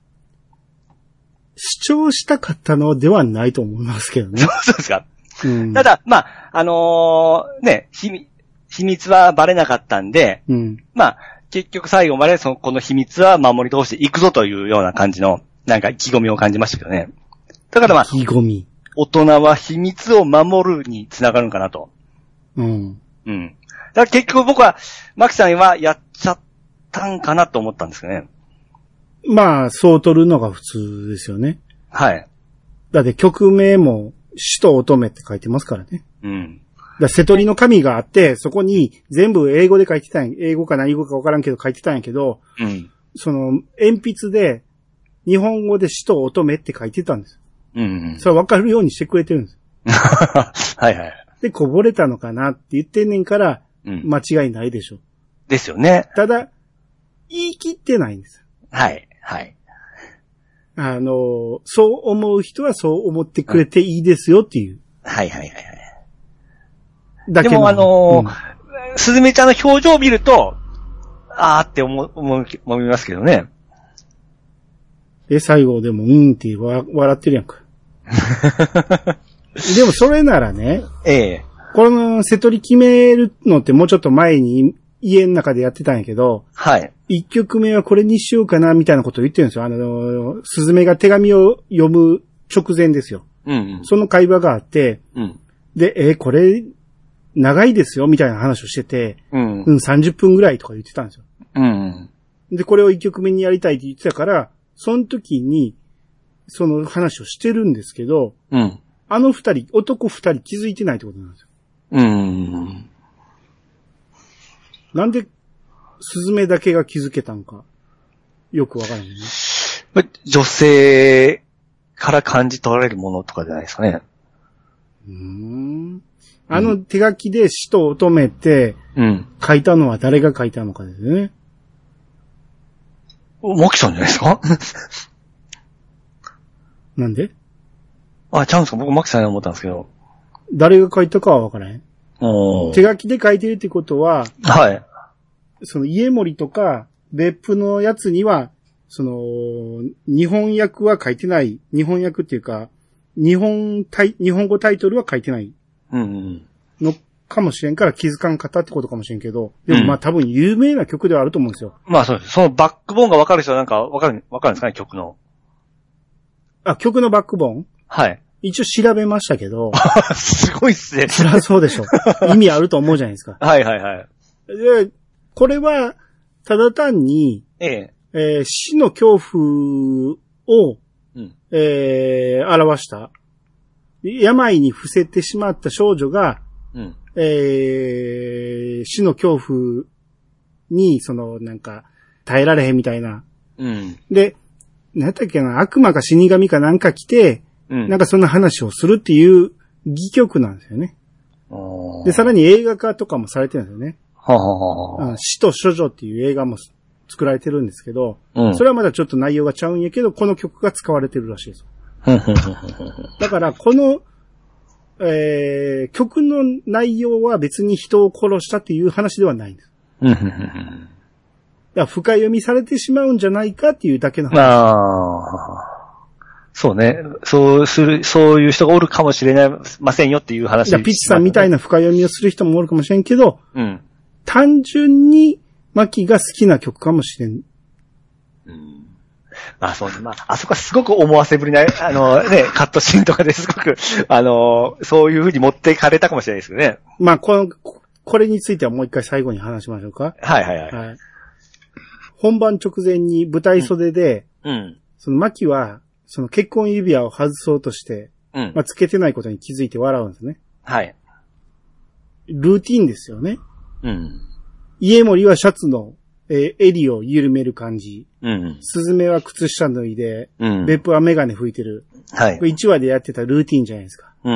Speaker 1: 主張したかったのではないと思いますけどね。
Speaker 2: そうですか。うん、ただ、まあ、あのー、ね、秘、秘密はバレなかったんで、うん、まあ、結局最後までその、この秘密は守り通していくぞというような感じの、なんか意気込みを感じましたけどね。だからまあ、
Speaker 1: 意気込み。
Speaker 2: 大人は秘密を守るにつながるんかなと。うん。うん。だから結局僕は、マキさんはやっちゃったんかなと思ったんですけどね。
Speaker 1: まあ、そう取るのが普通ですよね。はい。だって曲名も死と乙女って書いてますからね。うん。だ瀬戸りの神があって、そこに全部英語で書いてたんや、英語か何語かわからんけど書いてたんやけど、うん。その、鉛筆で日本語で死と乙女って書いてたんです。うん、うん。それわかるようにしてくれてるんです。はいはい。で、こぼれたのかなって言ってんねんから、うん、間違いないでしょ。
Speaker 2: ですよね。
Speaker 1: ただ、言い切ってないんです。
Speaker 2: はい。はい。
Speaker 1: あの、そう思う人はそう思ってくれていいですよっていう。
Speaker 2: うん、はいはいはいはい。だけでもあのー、すずめちゃんの表情を見ると、あーって思う、思いますけどね。
Speaker 1: え、最後でも、うんって笑ってるやんか。でもそれならね、ええ。この瀬戸り決めるのってもうちょっと前に家の中でやってたんやけど、はい。一曲目はこれにしようかなみたいなことを言ってるんですよ。あの、スズメが手紙を読む直前ですよ。うん、うん。その会話があって、うん。で、えー、これ、長いですよみたいな話をしてて、うん。うん、さんじゅっぷんぐらいとか言ってたんですよ。うん。で、これを一曲目にやりたいって言ってたから、その時に、その話をしてるんですけど、うん。あの二人、男二人気づいてないってことなんですよ。うん。なんで、スズメだけが気づけたんか、よくわからないね。
Speaker 2: 女性から感じ取られるものとかじゃないですかね。
Speaker 1: うーん。あの手書きで死と乙女って、うん。書いたのは誰が書いたのかですね。
Speaker 2: マキさんじゃないですか
Speaker 1: なんで？
Speaker 2: あ、ちゃうんですか？僕マキさんに思ったんですけど。
Speaker 1: 誰が書いたかはわからへん。手書きで書いてるってことは、はい。その家森とか別府のやつには、その、日本訳は書いてない。日本訳っていうか、日本タイ、日本語タイトルは書いてないのかもしれんから気づかんかったってことかもしれんけど、でもまあ多分有名な曲ではあると思うんですよ。
Speaker 2: うん、まあそうです。そのバックボーンがわかる人はなんかわかる、わかるんですかね、曲の。
Speaker 1: あ、曲のバックボーン？はい。一応調べましたけど。
Speaker 2: すごいっすね。
Speaker 1: そりゃそうでしょ。意味あると思うじゃないですか。
Speaker 2: はいはいはい。
Speaker 1: で、これは、ただ単に、えええー、死の恐怖を、うん、えー、表した。病に伏せてしまった少女が、うん、えー、死の恐怖に、その、なんか、耐えられへんみたいな。うん、で、なんだっけな、悪魔か死神かなんか来て、うん、なんかそんな話をするっていう戯曲なんですよね。で、さらに映画化とかもされてるんですよね。
Speaker 2: ははは
Speaker 1: 死と処女っていう映画も作られてるんですけど、
Speaker 2: うん、
Speaker 1: それはまだちょっと内容がちゃうんやけど、この曲が使われてるらしいです。だから、この、えー、曲の内容は別に人を殺したっていう話ではないんです。だから深読みされてしまうんじゃないかっていうだけの話。あ
Speaker 2: あ。そうね。そうする、そういう人がおるかもしれませんよっていう話、ね。
Speaker 1: ピッチさんみたいな深読みをする人もおるかもしれんけど、
Speaker 2: うん、
Speaker 1: 単純にマキが好きな曲かもしれん。
Speaker 2: うん、まあそうね。まあ、あそこはすごく思わせぶりな、あのね、カットシーンとかですごく、あの、そういう風に持っていかれたかもしれないですけどね。
Speaker 1: まあ、この、これについてはもう一回最後に話しましょうか。
Speaker 2: はいはいはい。はい、
Speaker 1: 本番直前に舞台袖で、
Speaker 2: うんうん、
Speaker 1: そのマキは、その結婚指輪を外そうとして、うん、まあ、つけてないことに気づいて笑うんですね。
Speaker 2: はい。
Speaker 1: ルーティンですよね。
Speaker 2: うん。
Speaker 1: 家森はシャツの、えー、襟を緩める感じ。
Speaker 2: うん。
Speaker 1: スズメは靴下脱いで、
Speaker 2: うん。
Speaker 1: 別府はメガネ拭いてる。
Speaker 2: はい。
Speaker 1: これいちわでやってたルーティンじゃないですか。
Speaker 2: うん。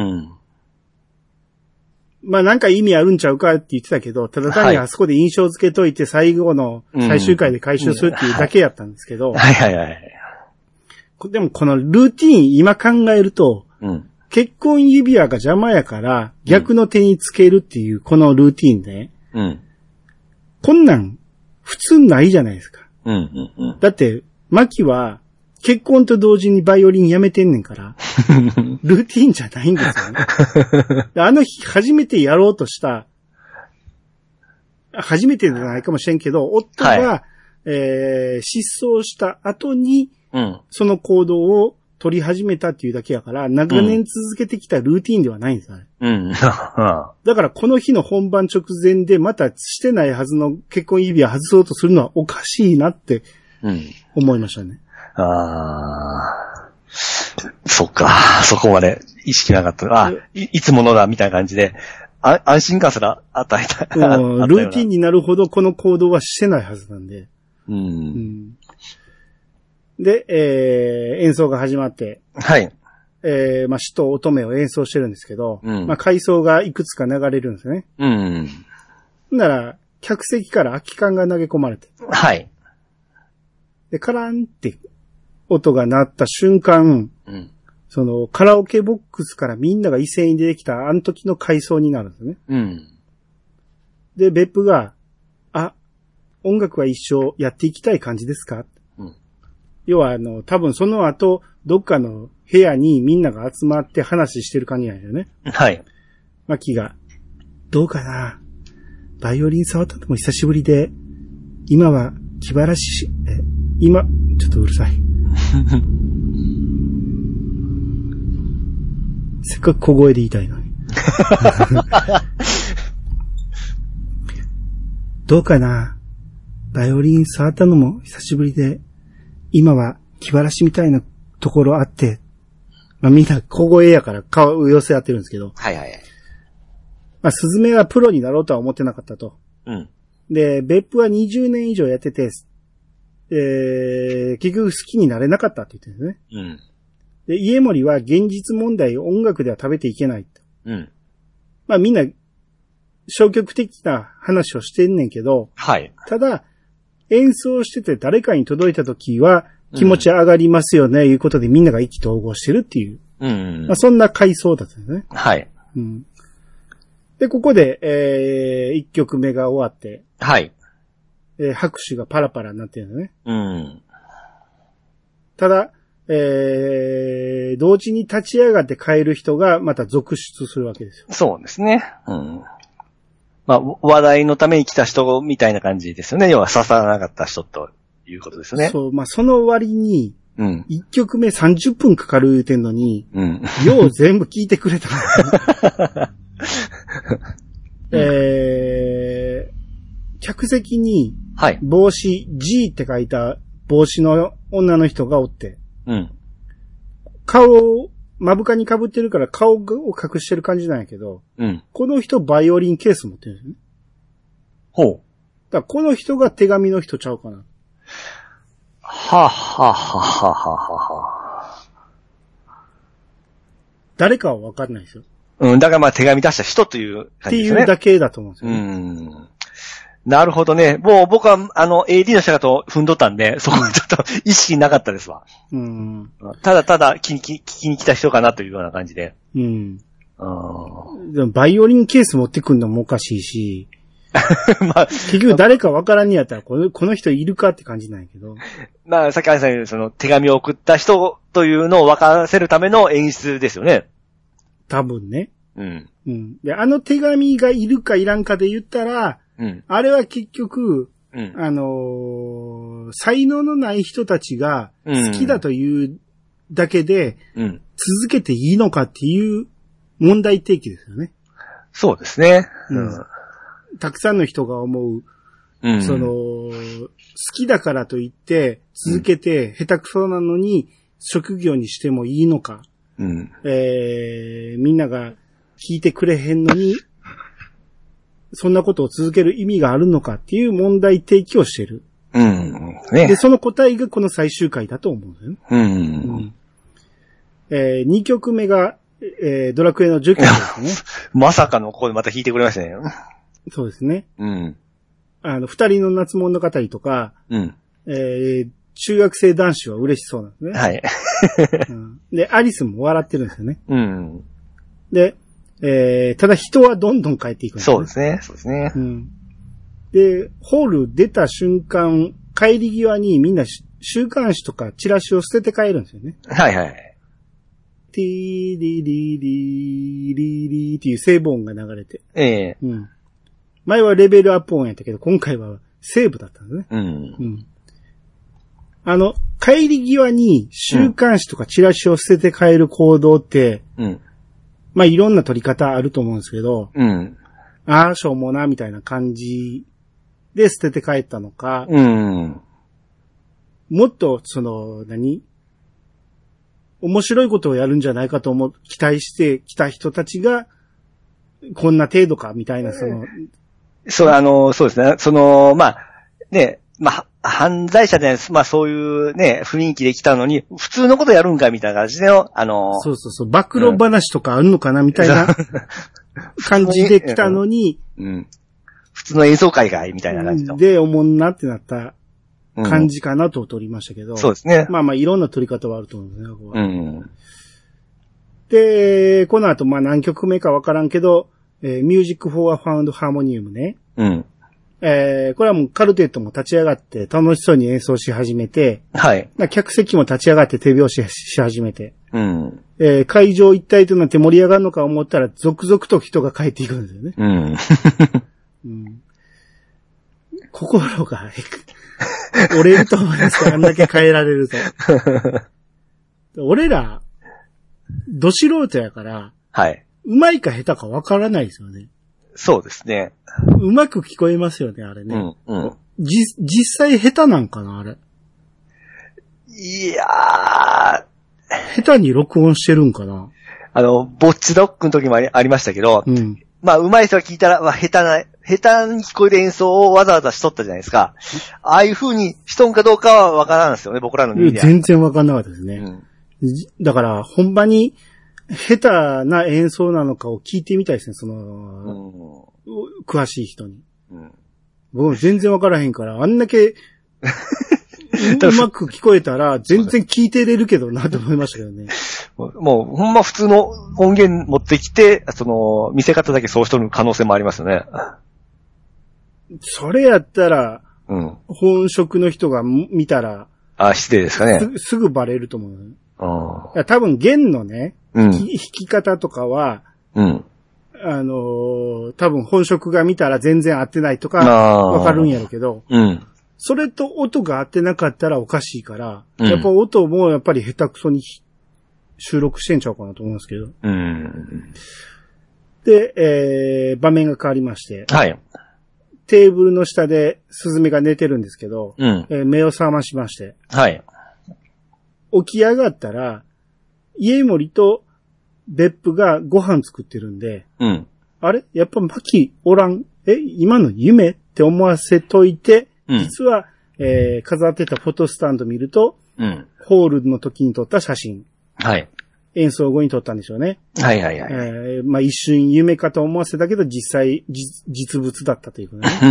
Speaker 1: まあなんか意味あるんちゃうかって言ってたけど、ただ単にあそこで印象付けといて最後の最終回で回収するっていうだけやったんですけど。
Speaker 2: はいはいはい。
Speaker 1: でもこのルーティン今考えると、
Speaker 2: うん、
Speaker 1: 結婚指輪が邪魔やから逆の手につけるっていうこのルーティンで、
Speaker 2: うん、
Speaker 1: こんなん普通ないじゃないですか。
Speaker 2: うんうんうん、
Speaker 1: だって、マキは結婚と同時にバイオリンやめてんねんから、ルーティンじゃないんですよね。あの日初めてやろうとした、初めてじゃないかもしれんけど、夫が、はい、えー、失踪した後に、
Speaker 2: うん、
Speaker 1: その行動を取り始めたっていうだけやから、長年続けてきたルーティンではないんですよ、ね。
Speaker 2: うん。
Speaker 1: だからこの日の本番直前でまたしてないはずの結婚指輪外そうとするのはおかしいなって思いましたね。
Speaker 2: うん、ああ。そっか。そこまで意識なかった。あい、いつものだみたいな感じで、あ安心感すら与えた。
Speaker 1: うん、ルーティンになるほどこの行動はしてないはずなんで。
Speaker 2: うん。
Speaker 1: うんで、えー、演奏が始まって。
Speaker 2: はい。
Speaker 1: えー、まあ、詩と乙女を演奏してるんですけど、
Speaker 2: うん、
Speaker 1: まあ、回想がいくつか流れるんですね。
Speaker 2: うん。
Speaker 1: なら、客席から空き缶が投げ込まれて。
Speaker 2: はい。
Speaker 1: で、カランって音が鳴った瞬間、
Speaker 2: うん、
Speaker 1: その、カラオケボックスからみんなが一斉に出てきたあの時の回想になるんですね。
Speaker 2: うん。
Speaker 1: で、別府が、あ、音楽は一生やっていきたい感じですか？要は、あの、多分その後、どっかの部屋にみんなが集まって話してる感じなんですよね。
Speaker 2: はい。
Speaker 1: マキが、どうかな？バイオリン触ったのも久しぶりで、今は気晴らしし、え、今、ちょっとうるさい。せっかく小声で言いたいのに。どうかな？バイオリン触ったのも久しぶりで、今は気晴らしみたいなところあって、まあみんな小声やから顔を寄せ合ってるんですけど。
Speaker 2: はいはい。
Speaker 1: まあスズメはプロになろうとは思ってなかったと。
Speaker 2: うん。
Speaker 1: で、別府はにじゅうねん以上やってて、えー、結局好きになれなかったって言ってるんですね。
Speaker 2: うん。
Speaker 1: で、家森は現実問題を音楽では食べていけないと。
Speaker 2: うん。
Speaker 1: まあみんな消極的な話をしてんねんけど。
Speaker 2: はい。
Speaker 1: ただ、演奏してて誰かに届いた時は気持ち上がりますよね、うん、いうことでみんなが意気投合してるっていう。
Speaker 2: うん。
Speaker 1: まあそんな回想だったんですね。
Speaker 2: はい。
Speaker 1: うん。で、ここで、えー、一曲目が終わって。
Speaker 2: はい。
Speaker 1: えー、拍手がパラパラになってるのね。
Speaker 2: うん。
Speaker 1: ただ、えー、同時に立ち上がって帰る人がまた続出するわけですよ。
Speaker 2: そうですね。うん。まあ、話題のために来た人みたいな感じですよね。要は刺さらなかった人ということですね。
Speaker 1: そう、まあその割に、
Speaker 2: うん。
Speaker 1: 一曲目さんじゅっぷんかかる言うてんのに、
Speaker 2: うん。
Speaker 1: よう全部聞いてくれた、ね。えー、客席に、
Speaker 2: はい。
Speaker 1: 帽子、G って書いた帽子の女の人がおって、
Speaker 2: うん。
Speaker 1: 顔を、目深に被ってるから顔を隠してる感じなんやけど、
Speaker 2: うん。
Speaker 1: この人バイオリンケース持ってるんですね。
Speaker 2: ほう。
Speaker 1: だからこの人が手紙の人ちゃうかな。
Speaker 2: はははははは。
Speaker 1: 誰かは分かんないですよ。
Speaker 2: うん、だからまあ手紙出した人という感じですね。
Speaker 1: っていうだけだと思うんですよ、
Speaker 2: ね。
Speaker 1: ね。
Speaker 2: うん。 なるほどね。もう僕は、あの、エーディー の人だと踏んどったんで、そこはちょっと意識なかったですわ。うん。ただただ聞きに、聞きに来た人かなというような感じで。うん。
Speaker 1: あでもバイオリンケース持ってくんのもおかしいし。まあ、結局誰かわからんにやったらこの、この人いるかって感じなんやけど。
Speaker 2: まあ、さっきあいさん言うその手紙を送った人というのを分からせるための演出ですよね。
Speaker 1: 多分ね。うん。うん。で、あの手紙がいるかいらんかで言ったら、うん、あれは結局、うん、あのー、才能のない人たちが好きだというだけで、うん、続けていいのかっていう問題提起ですよね。
Speaker 2: そうですね。うん、
Speaker 1: たくさんの人が思う、うん、その、好きだからといって続けて下手くそなのに職業にしてもいいのか、うんえー、みんなが聞いてくれへんのに、そんなことを続ける意味があるのかっていう問題提起をしてる。うん。ね。で、その答えがこの最終回だと思うんですよね。うん。うんえー、にきょくめが、えー、ドラクエのじゅっきょくですね。
Speaker 2: まさかのここでまた弾いてくれましたね。
Speaker 1: そうですね。うん。あの、二人の夏物語とか、うん。えー、中学生男子は嬉しそうなんですね。はい。うん、で、アリスも笑ってるんですよね。うん。で、えー、ただ人はどんどん帰っていくん
Speaker 2: ですね。そうですね。そうですね。うん。
Speaker 1: で、ホール出た瞬間、帰り際にみんな週刊誌とかチラシを捨てて帰るんですよね。はいはい。ティーリリリリリっていうセーブ音が流れて。ええー。うん。前はレベルアップ音やったけど、今回はセーブだったんですね。うん。うん。あの、帰り際に週刊誌とかチラシを捨てて帰る行動って、うん。まあ、いろんな取り方あると思うんですけど、うん。ああ、しょうもな、みたいな感じで捨てて帰ったのか、うん。もっと、その、何面白いことをやるんじゃないかと思う、期待してきた人たちが、こんな程度か、みたいな、その、
Speaker 2: そう、あの、そうですね。その、まあ、ね、まあ、犯罪者じゃないです。まあそういうね、雰囲気で来たのに、普通のことやるんかみたいな感じでの、あの、
Speaker 1: そうそうそう、暴露話とかあるのかな、みたいな感じで来たのに、うん。
Speaker 2: 普通の演奏会がいいみたいな感じの。
Speaker 1: で、おもんなってなった感じかなと取りましたけど、うん、
Speaker 2: そうですね。
Speaker 1: まあまあいろんな取り方はあると思うんですね、ここは。うん。で、この後、まあ何曲目かわからんけど、えー、Music for a Found Harmonium ね。うん。えー、これはもうカルテットも立ち上がって楽しそうに演奏し始めて、はい。客席も立ち上がって手拍子し始めて、うん。えー、会場一体となって盛り上がるのか思ったら続々と人が帰っていくんですよね。うん。うん、心が折れると思いますから、あんだけ変えられると。俺ら、ど素人やから、はい。うまいか下手かわからないですよね。
Speaker 2: そうですね。
Speaker 1: うまく聞こえますよね、あれね。うん、うん。じ、実際下手なんかな、あれ。
Speaker 2: いやー。
Speaker 1: 下手に録音してるんかな。
Speaker 2: あの、ボッチドックの時もあり、ありましたけど、うん。まあ、上手い人が聞いたら、まあ、下手な、下手に聞こえる演奏をわざわざしとったじゃないですか。ああいう風にしとんかどうかはわからんですよね、僕らの耳で。
Speaker 1: 全然わかんなかったですね。うん、だから、本場に、下手な演奏なのかを聞いてみたいですね、その、うん、詳しい人に。うん、僕全然わからへんから、あんだけ、うまく聞こえたら、全然聞いてれるけどなと思いましたけどね。
Speaker 2: もう、ほんま普通の音源持ってきて、その、見せ方だけそうしとる可能性もありますよね。
Speaker 1: それやったら、うん、本職の人が見たら、
Speaker 2: あ、失礼ですかね。
Speaker 1: す, すぐバレると思う。あ多分弦のね、うん、弾き方とかは、うん、あのー、多分本職が見たら全然合ってないとかわかるんやろうけど、うん、それと音が合ってなかったらおかしいから、うん、やっぱ音もやっぱり下手くそに収録してんちゃうかなと思うんですけど。うん、で、えー、場面が変わりまして、はい、テーブルの下でスズメが寝てるんですけど、うんえー、目を覚ましまして、はい、起き上がったら、家森と別府がご飯作ってるんで、うん、あれやっぱマキおらんえ今の夢って思わせといて、うん、実は、えー、飾ってたフォトスタンド見ると、うん、ホールの時に撮った写真。はい。 演奏後に撮ったんでしょうね。
Speaker 2: はいはいはい。
Speaker 1: えー、まあ一瞬夢かと思わせたけど、実際、実物だったということね。
Speaker 2: うん。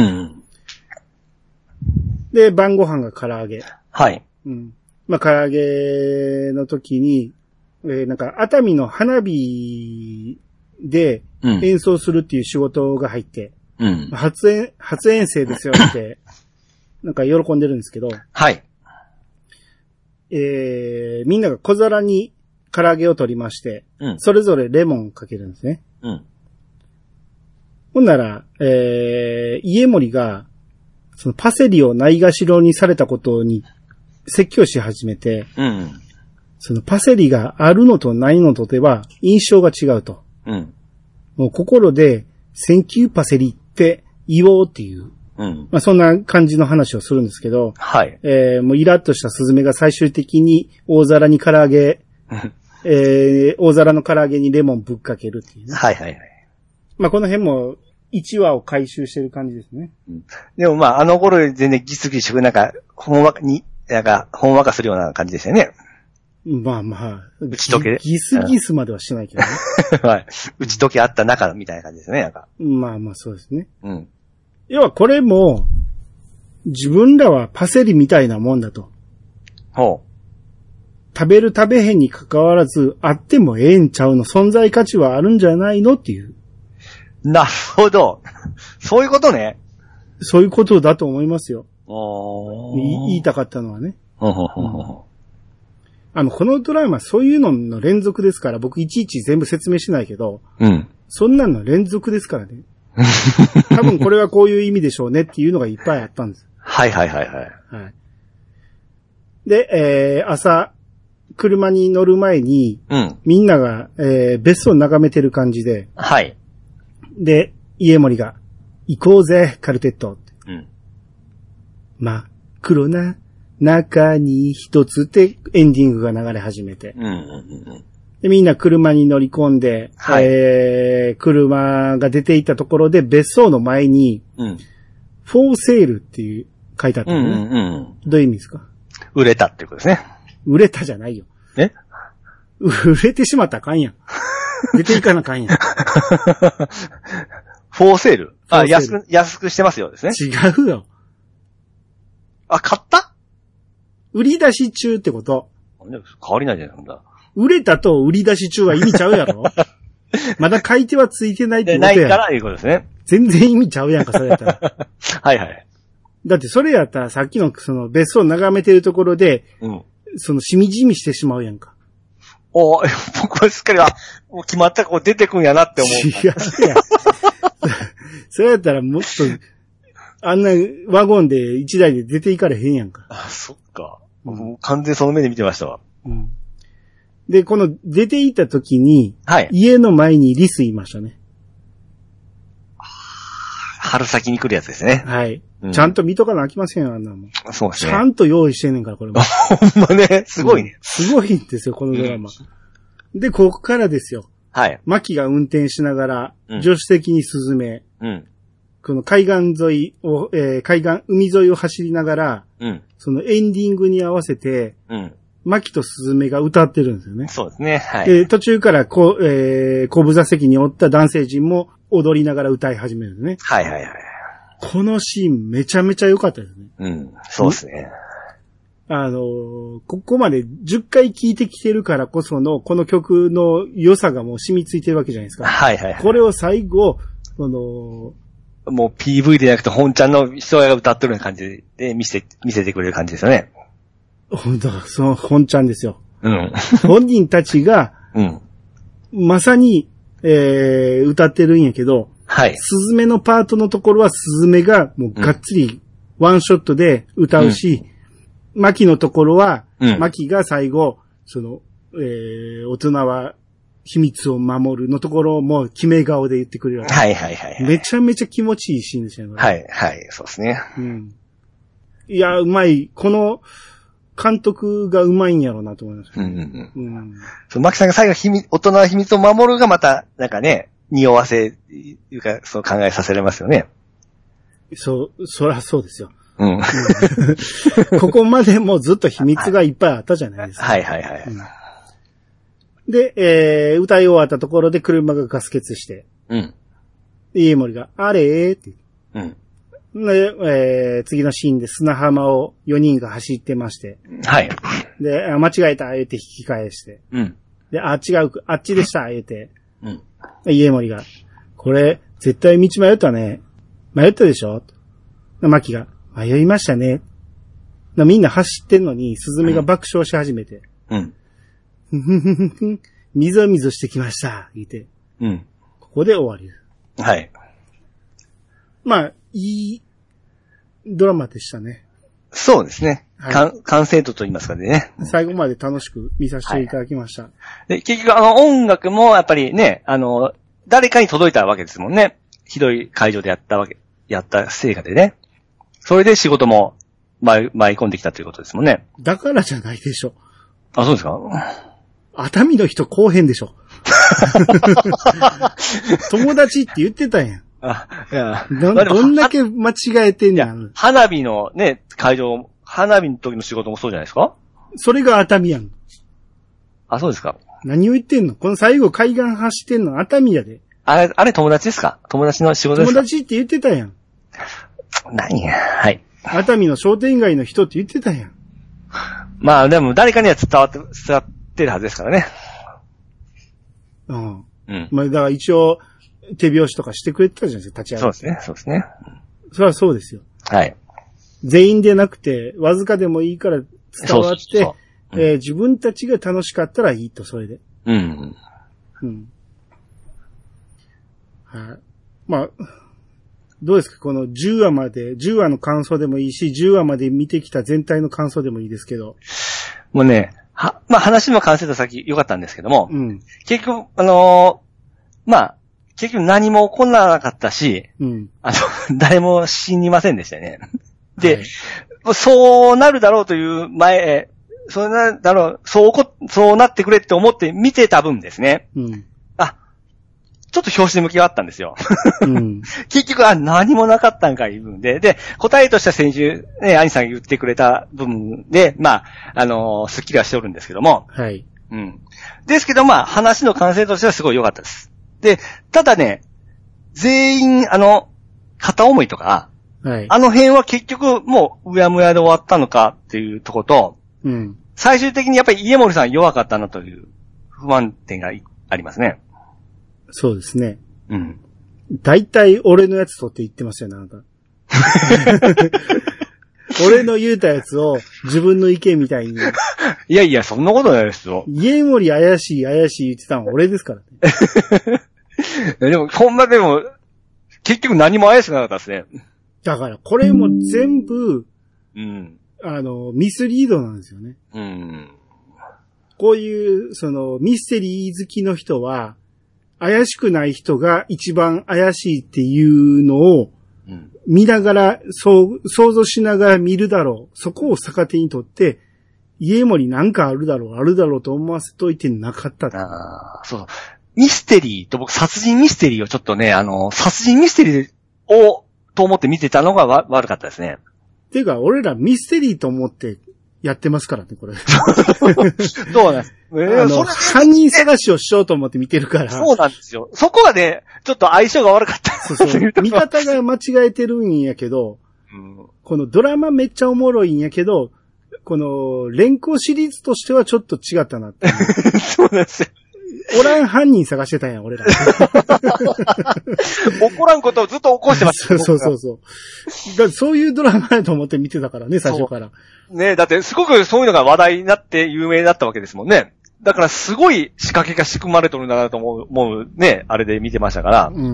Speaker 1: で、晩ご飯が唐揚げ。
Speaker 2: はい。
Speaker 1: うん。まあ唐揚げの時に、えー、なんか熱海の花火で演奏するっていう仕事が入って、うん。初演、初遠征ですよって、なんか喜んでるんですけど。
Speaker 2: はい。
Speaker 1: えー、みんなが小皿に唐揚げを取りまして、うん、それぞれレモンかけるんですね。うん。ほんなら、えー、家森が、そのパセリをないがしろにされたことに説教し始めて、うん。そのパセリがあるのとないのとでは印象が違うと。うん。もう心で、センキューパセリって言おうっていう。うん。まあ、そんな感じの話をするんですけど、はい。えー、もうイラッとしたスズメが最終的に大皿に唐揚げ、えー、大皿の唐揚げにレモンぶっかけるっていうね。はいはいはい。まあ、この辺もいちわを回収してる感じですね。
Speaker 2: うん、でもまあ、あの頃全然ギスギスなんか、ほんわかに、なんか、ほんわかするような感じでしたよね。
Speaker 1: まあまあ、
Speaker 2: 打ち解け。
Speaker 1: ギスギスまではしないけどね。
Speaker 2: はい。打ち解けあった中みたいな感じですね、なんか。
Speaker 1: まあまあそうですね。うん。要はこれも、自分らはパセリみたいなもんだと。ほう。食べる食べへんに関わらず、あってもええんちゃうの、存在価値はあるんじゃないのっていう。
Speaker 2: なるほど。そういうことね。
Speaker 1: そういうことだと思いますよ。言いたかったのはね。ほうほうほうほう。あの、このドラマそういうのの連続ですから、僕いちいち全部説明しないけど、うん。そんなの連続ですからね。多分これはこういう意味でしょうねっていうのがいっぱいあったんです。
Speaker 2: はいはいはいはい。はい。
Speaker 1: で、えー、朝、車に乗る前に、うん。みんなが、えー、別荘を眺めてる感じで、はい。で、家森が、行こうぜ、カルテット。うん。真っ黒な中に一つってエンディングが流れ始めて。うんうんうん。で、みんな車に乗り込んで、はい、えー、車が出ていったところで別荘の前に、うん、フォーセールっていう書いてあったのね。うんうんうん、どういう意味ですか？
Speaker 2: 売れたっていうことですね。
Speaker 1: 売れたじゃないよ。え？売れてしまったらあかんやん。出ていかなあかんやん。フ
Speaker 2: ォーセール？あ、安く、安くしてますよですね。
Speaker 1: 違うよ。
Speaker 2: あ、買った？
Speaker 1: 売り出し中ってこと。
Speaker 2: 変わりないじゃないですか。
Speaker 1: 売れたと売り出し中は意味ちゃうやろまだ買い手はついてないってことや。
Speaker 2: ないからいうことですね。
Speaker 1: 全然意味ちゃうやんか、それやったら。
Speaker 2: はいはい。
Speaker 1: だってそれやったらさっきのその別荘を眺めてるところで、うん、そのしみじみしてしまうやんか。
Speaker 2: お僕はすっかりは、もう決まった子出てくんやなって思う。違うやん。
Speaker 1: それやったらもっと、あんなワゴンで一台で出ていかれへんやんか。
Speaker 2: あ、そっか。もう完全にその目で見てましたわ。うん。
Speaker 1: で、この出て行った時に、はい。家の前にリスいましたね。
Speaker 2: 春先に来るやつですね。
Speaker 1: はい。うん、ちゃんと見とかなあきませんよ、あんなもん。
Speaker 2: そうですね。
Speaker 1: ちゃんと用意してんねんから、これも。
Speaker 2: ほんまね、すごいね、うん。
Speaker 1: すごいんですよ、このドラマ。うん、で、ここからですよ。はい。マキが運転しながら、助手席に進め、うん。この海岸沿いを、えー、海岸、海沿いを走りながら、うん。そのエンディングに合わせて、うん。マキとスズメが歌ってるんですよね。
Speaker 2: そうですね。はい。
Speaker 1: で、途中からこう、えー、後部座席におった男性陣も踊りながら歌い始めるんですね。
Speaker 2: はいはいはい。
Speaker 1: このシーンめちゃめちゃ良かったですね。
Speaker 2: うん。そうですね。
Speaker 1: あのー、ここまでじゅっかい聴いてきてるからこその、この曲の良さがもう染みついてるわけじゃないですか。
Speaker 2: はいはいはい。
Speaker 1: これを最後、その、
Speaker 2: もう ピーブイ でなくて本ちゃんの人が歌ってるような感じで見せ、見せてくれる感じですよね。
Speaker 1: 本当その本ちゃんですよ。うん。本人たちが、うん。まさに、えー、歌ってるんやけど、はい。スズメのパートのところはスズメがもうがっつりワンショットで歌うし、うん、マキのところは、うん、マキが最後、その、えー、大人は秘密を守るのところも決め顔で言ってくれる。
Speaker 2: はいはいはい、はい。
Speaker 1: めちゃめちゃ気持ちいいシーンですよね。
Speaker 2: はいはい、そうですね。
Speaker 1: うん。いや、うまい。この、監督がうまいんやろうなと思います。うんうんうん。
Speaker 2: うん。そのマキさんが最後秘密、大人の秘密を守るがまた、なんかね、匂わせ、いうか、そう考えさせられますよね。
Speaker 1: そう、そらそうですよ。うん。ここまでもずっと秘密がいっぱいあったじゃないですか。
Speaker 2: はいはいはい。うん、
Speaker 1: で、えー、歌い終わったところで車がガス欠して。
Speaker 2: うん。
Speaker 1: 家森が、あれーって。
Speaker 2: うん。
Speaker 1: で、えー、次のシーンで砂浜をよにんが走ってまして。
Speaker 2: はい。
Speaker 1: で、あ間違えた、言うて引き返して。
Speaker 2: うん。
Speaker 1: で、あ、違う、あっちでした、言うて。
Speaker 2: うん。
Speaker 1: 家森が、これ、絶対道迷ったね。迷ったでしょマキが、迷いましたね。みんな走ってんのに、スズメが爆笑し始めて。
Speaker 2: うん。
Speaker 1: ふふふふふ、みぞみぞしてきました、言うて。
Speaker 2: うん。
Speaker 1: ここで終わり。
Speaker 2: はい。
Speaker 1: まあ、いいドラマでしたね。
Speaker 2: そうですね。
Speaker 1: はい、
Speaker 2: 完完成度と言いますかね。
Speaker 1: 最後まで楽しく見させていただきました。はい、
Speaker 2: で結局あの音楽もやっぱりね、あの、誰かに届いたわけですもんね。広い会場でやったわけ、やった成果でね。それで仕事も舞い、舞い込んできたということですもんね。
Speaker 1: だからじゃないでしょ。
Speaker 2: あ、そうですか？
Speaker 1: 熱海の人こうへんでしょ。友達って言ってたやん。
Speaker 2: あ、いや、
Speaker 1: ど, どんだけ間違えてんねん。
Speaker 2: 花火のね、会場、花火の時の仕事もそうじゃないですか？
Speaker 1: それが熱海やん。
Speaker 2: あ、そうですか。
Speaker 1: 何を言ってんの？この最後海岸走ってんの熱海やで。
Speaker 2: あれ、あれ友達ですか？友達の仕事ですか？
Speaker 1: 友達って言ってたやん。
Speaker 2: 何や、はい。
Speaker 1: 熱海の商店街の人って言ってたやん。
Speaker 2: まあでも誰かには伝わって、伝わってるはずですからね。
Speaker 1: うん。
Speaker 2: うん。
Speaker 1: まあだから一応、手拍子とかしてくれてたじゃないですか、立ち上がって。
Speaker 2: そうですね、そうですね。
Speaker 1: それはそうですよ。
Speaker 2: はい。
Speaker 1: 全員でなくて、わずかでもいいから伝わって、そうそうそう、うん、えー、自分たちが楽しかったらいいと、それで。
Speaker 2: うん。
Speaker 1: うん。はい。まあ、どうですかこのじゅうわまで、じゅうわの感想でもいいし、じゅうわまで見てきた全体の感想でもいいですけど。
Speaker 2: もうね、は、まあ話も完成度先良かったんですけども、
Speaker 1: うん、
Speaker 2: 結局、あのー、まあ、結局何も起こらなかったし、
Speaker 1: うん、
Speaker 2: あの、誰も死にませんでしたね。で、はい、そうなるだろうという前、そうなるだろう、そう起こ、そうなってくれって思って見てた分ですね。
Speaker 1: うん、
Speaker 2: あ、ちょっと表紙向きがあったんですよ。
Speaker 1: うん、
Speaker 2: 結局、あ、何もなかったんかいう部分で、で、答えとしては先週、ね、兄さんが言ってくれた部分で、まあ、あのー、スッキリはしておるんですけども。
Speaker 1: はい。
Speaker 2: うん。ですけど、まあ、話の完成としてはすごい良かったです。で、ただね、全員、あの、片思いとか、
Speaker 1: はい。
Speaker 2: あの辺は結局、もう、うやむやで終わったのかっていうところと、
Speaker 1: うん。
Speaker 2: 最終的にやっぱり家森さん弱かったなという不満点がありますね。
Speaker 1: そうですね。
Speaker 2: うん。
Speaker 1: 大体俺のやつとって言ってますよね、なんか。俺の言うたやつを自分の意見みたいに。
Speaker 2: いやいや、そんなことないですよ。
Speaker 1: 家森怪しい怪しい言ってたのは俺ですからね。
Speaker 2: でも、こんなでも、結局何も怪しくなかったですね。
Speaker 1: だから、これも全部、
Speaker 2: うん。
Speaker 1: あの、ミスリードなんですよね。
Speaker 2: うん。
Speaker 1: こういう、その、ミステリー好きの人は、怪しくない人が一番怪しいっていうのを見ながら、そう、想像しながら見るだろう。そこを逆手にとって、家森なんかあるだろう、あるだろうと思わせといてなかった。
Speaker 2: ああ、そう。ミステリーと僕、殺人ミステリーをちょっとね、あの、殺人ミステリーを、と思って見てたのがわ悪かったですね。
Speaker 1: ていうか、俺らミステリーと思ってやってますからね、これ。
Speaker 2: そうなんです。えー、
Speaker 1: あの、犯人探しをしようと思って見てるから。
Speaker 2: そうなんですよ。そこがね、ちょっと相性が悪かった。
Speaker 1: そうそう。見方が間違えてるんやけど、うん、このドラマめっちゃおもろいんやけど、この連行シリーズとしてはちょっと違ったなって。
Speaker 2: そうなんですよ。
Speaker 1: おらん犯人探してたんや、俺ら。
Speaker 2: 怒らんことをずっと起こしてました。
Speaker 1: そうそうそう。だそういうドラマだと思って見てたからね、最初から。
Speaker 2: ねだってすごくそういうのが話題になって有名だったわけですもんね。だからすごい仕掛けが仕組まれてるんだなと思う、思うね、あれで見てましたから。うん。うん。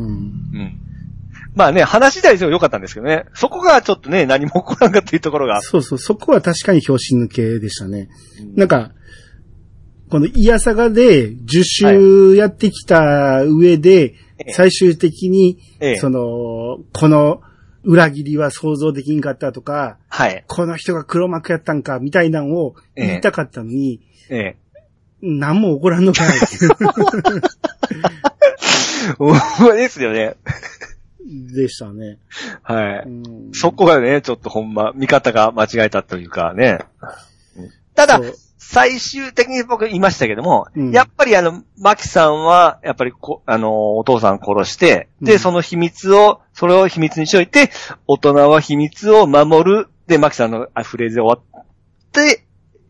Speaker 2: まあね、話自体は良かったんですけどね。そこがちょっとね、何も起こらんかっていうところが。
Speaker 1: そうそう、そこは確かに拍子抜けでしたね。うん、なんか、このイヤサガでじゅっ週やってきた上で、はい、最終的に、ええ、その、この裏切りは想像できんかったとか、
Speaker 2: はい、
Speaker 1: この人が黒幕やったんか、みたいなのを言いたかったのに、
Speaker 2: ええ、
Speaker 1: 何も起こらんのかい。
Speaker 2: ほんまですよね。
Speaker 1: でしたね。
Speaker 2: はい。そこがね、ちょっとほんま、見方が間違えたというかね。ただ、 最終的に僕言いましたけども、
Speaker 1: うん、
Speaker 2: やっぱりあの、マキさんは、やっぱりこ、あの、お父さん殺して、で、
Speaker 1: うん、そ
Speaker 2: の秘密を、それを秘密にしといて、大人は秘密を守る。で、マキさんのフレーズで終わって、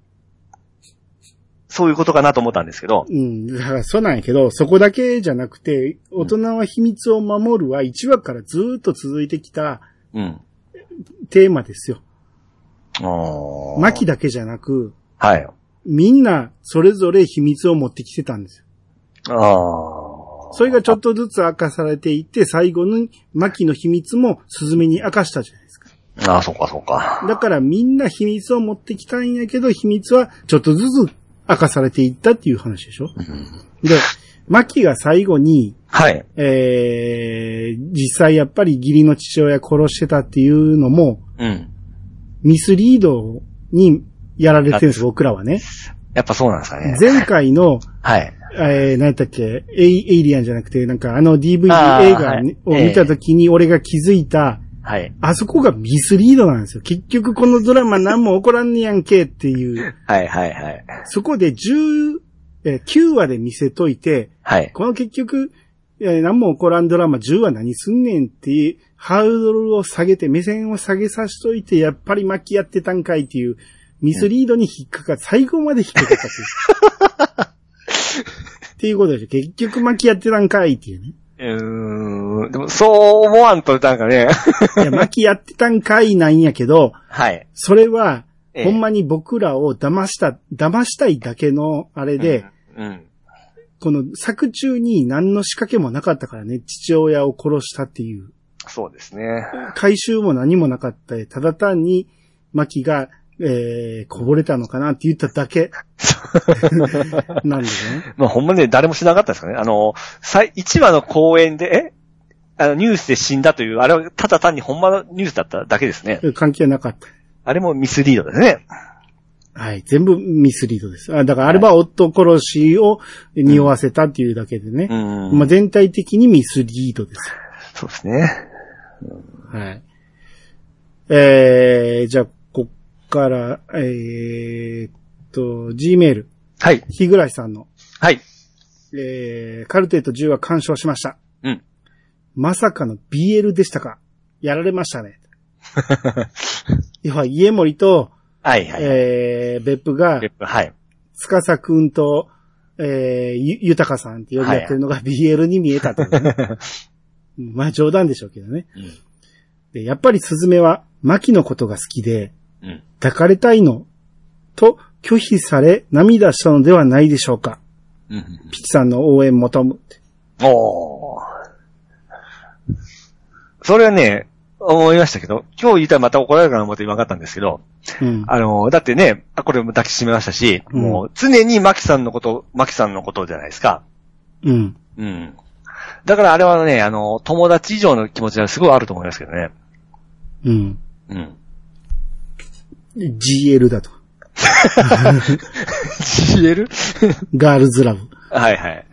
Speaker 2: そういうことかなと思ったんですけど。
Speaker 1: うん。だからそうなんやけど、そこだけじゃなくて、大人は秘密を守るはいちわからずーっと続いてきた、
Speaker 2: うん。
Speaker 1: テーマですよ。
Speaker 2: ああ。
Speaker 1: マキだけじゃなく、
Speaker 2: はい。
Speaker 1: みんなそれぞれ秘密を持ってきてたんです
Speaker 2: よ。ああ。
Speaker 1: それがちょっとずつ明かされていって、最後にマキの秘密もスズメに明かしたじゃないですか。
Speaker 2: ああ、そうかそうか。
Speaker 1: だからみんな秘密を持ってきたんやけど、秘密はちょっとずつ明かされていったっていう話でしょ、うん、で、マキが最後に、
Speaker 2: はい。
Speaker 1: えー、実際やっぱり義理の父親殺してたっていうのも、
Speaker 2: うん。
Speaker 1: ミスリードにやられてるんです、僕らはね。
Speaker 2: やっぱそうなんですかね。
Speaker 1: 前回の、
Speaker 2: はい。
Speaker 1: えー、何やったっけ、エイ、エイリアンじゃなくて、なんかあの ディーブイディー 映画を見たときに俺が気づいた、
Speaker 2: はい。
Speaker 1: あそこがミスリードなんですよ。結局このドラマ何も起こらんねやんけっていう。
Speaker 2: はいはいはい。
Speaker 1: そこでじゅう、えー、きゅうわで見せといて、
Speaker 2: はい。
Speaker 1: この結局、えー、何も起こらんドラマじゅうわ何すんねんっていう、ハードルを下げて、目線を下げさしといて、やっぱり巻きやってたんかいっていう、ミスリードに引っかかる、最後まで引っかかったっていう。っていうことでしょ。結局巻きやってたんかいっていうね。
Speaker 2: うーん。でも、そう思わんと、なんかね。
Speaker 1: いや、巻きやってたんかいなんやけど、
Speaker 2: はい。
Speaker 1: それは、
Speaker 2: ええ、
Speaker 1: ほんまに僕らを騙した、騙したいだけのあれで、
Speaker 2: うん。うん、
Speaker 1: この作中に何の仕掛けもなかったからね、父親を殺したっていう。
Speaker 2: そうですね。
Speaker 1: 回収も何もなかった。ただ単に、マキが、えー、こぼれたのかなって言っただけ。なんでね。
Speaker 2: まあほんまね、誰も知らなかったですかね。あの、いちわの公演で、えあの、ニュースで死んだという、あれはただ単にほんまのニュースだっただけですね。
Speaker 1: 関係なかった。
Speaker 2: あれもミスリードですね。
Speaker 1: はい。全部ミスリードです。あだからあれは夫殺しを匂わせたっていうだけでね。
Speaker 2: うん、
Speaker 1: まあ、全体的にミスリードです。
Speaker 2: そうですね。
Speaker 1: はい。えー、じゃあ、こっから、えー、っと、G メール。
Speaker 2: はい。
Speaker 1: 日暮さんの。
Speaker 2: はい。
Speaker 1: えー、カルテットじゅうは鑑賞しました。
Speaker 2: うん。
Speaker 1: まさかの ビーエル でしたか？やられましたね。要は、家森と、
Speaker 2: はいはい。
Speaker 1: えー、別府が、
Speaker 2: 別府、はい。
Speaker 1: 司くんと、えー、ゆ、豊さんって呼び合ってるのが ビーエル に見えたと、ね。まあ冗談でしょうけどね。
Speaker 2: うん、
Speaker 1: でやっぱりスズメは、マキのことが好きで、
Speaker 2: うん、
Speaker 1: 抱かれたいの、と拒否され涙したのではないでしょうか。
Speaker 2: うん、
Speaker 1: ピチさんの応援求む。
Speaker 2: おー。それはね、思いましたけど、今日言ったらまた怒られるかなと思って言わなかったんですけど、うん、あの、だってね、これも抱きしめましたし、うん、もう常にマキさんのこと、マキさんのことじゃないですか。
Speaker 1: うん。
Speaker 2: うん。だからあれはね、あの、友達以上の気持ちがすごいあると思いますけどね。
Speaker 1: うん。
Speaker 2: うん。
Speaker 1: ジーエル だと。
Speaker 2: ジーエル?
Speaker 1: ガールズラブ。
Speaker 2: はいはい。
Speaker 1: うん。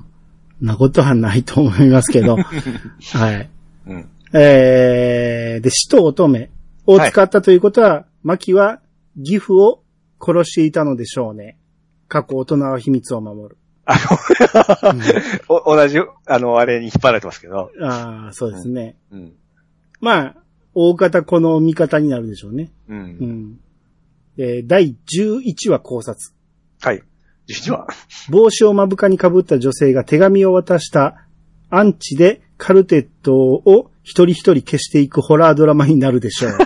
Speaker 1: なことはないと思いますけど。はい。
Speaker 2: うん。
Speaker 1: えー、で、使徒乙女を使ったということは、はい、マキは義父を殺していたのでしょうね。過去大人は秘密を守る。
Speaker 2: あの、うん、お同じ、あの、あれに引っ張られてますけど。
Speaker 1: ああ、そうですね。
Speaker 2: うん。うん、
Speaker 1: まあ、大方この見方になるでしょうね。
Speaker 2: うん。
Speaker 1: うん。えー、だいじゅういちわ考察。
Speaker 2: はい。じゅういちわ。
Speaker 1: 帽子を目深に被った女性が手紙を渡したアンチでカルテットを一人一人消していくホラードラマになるでしょう。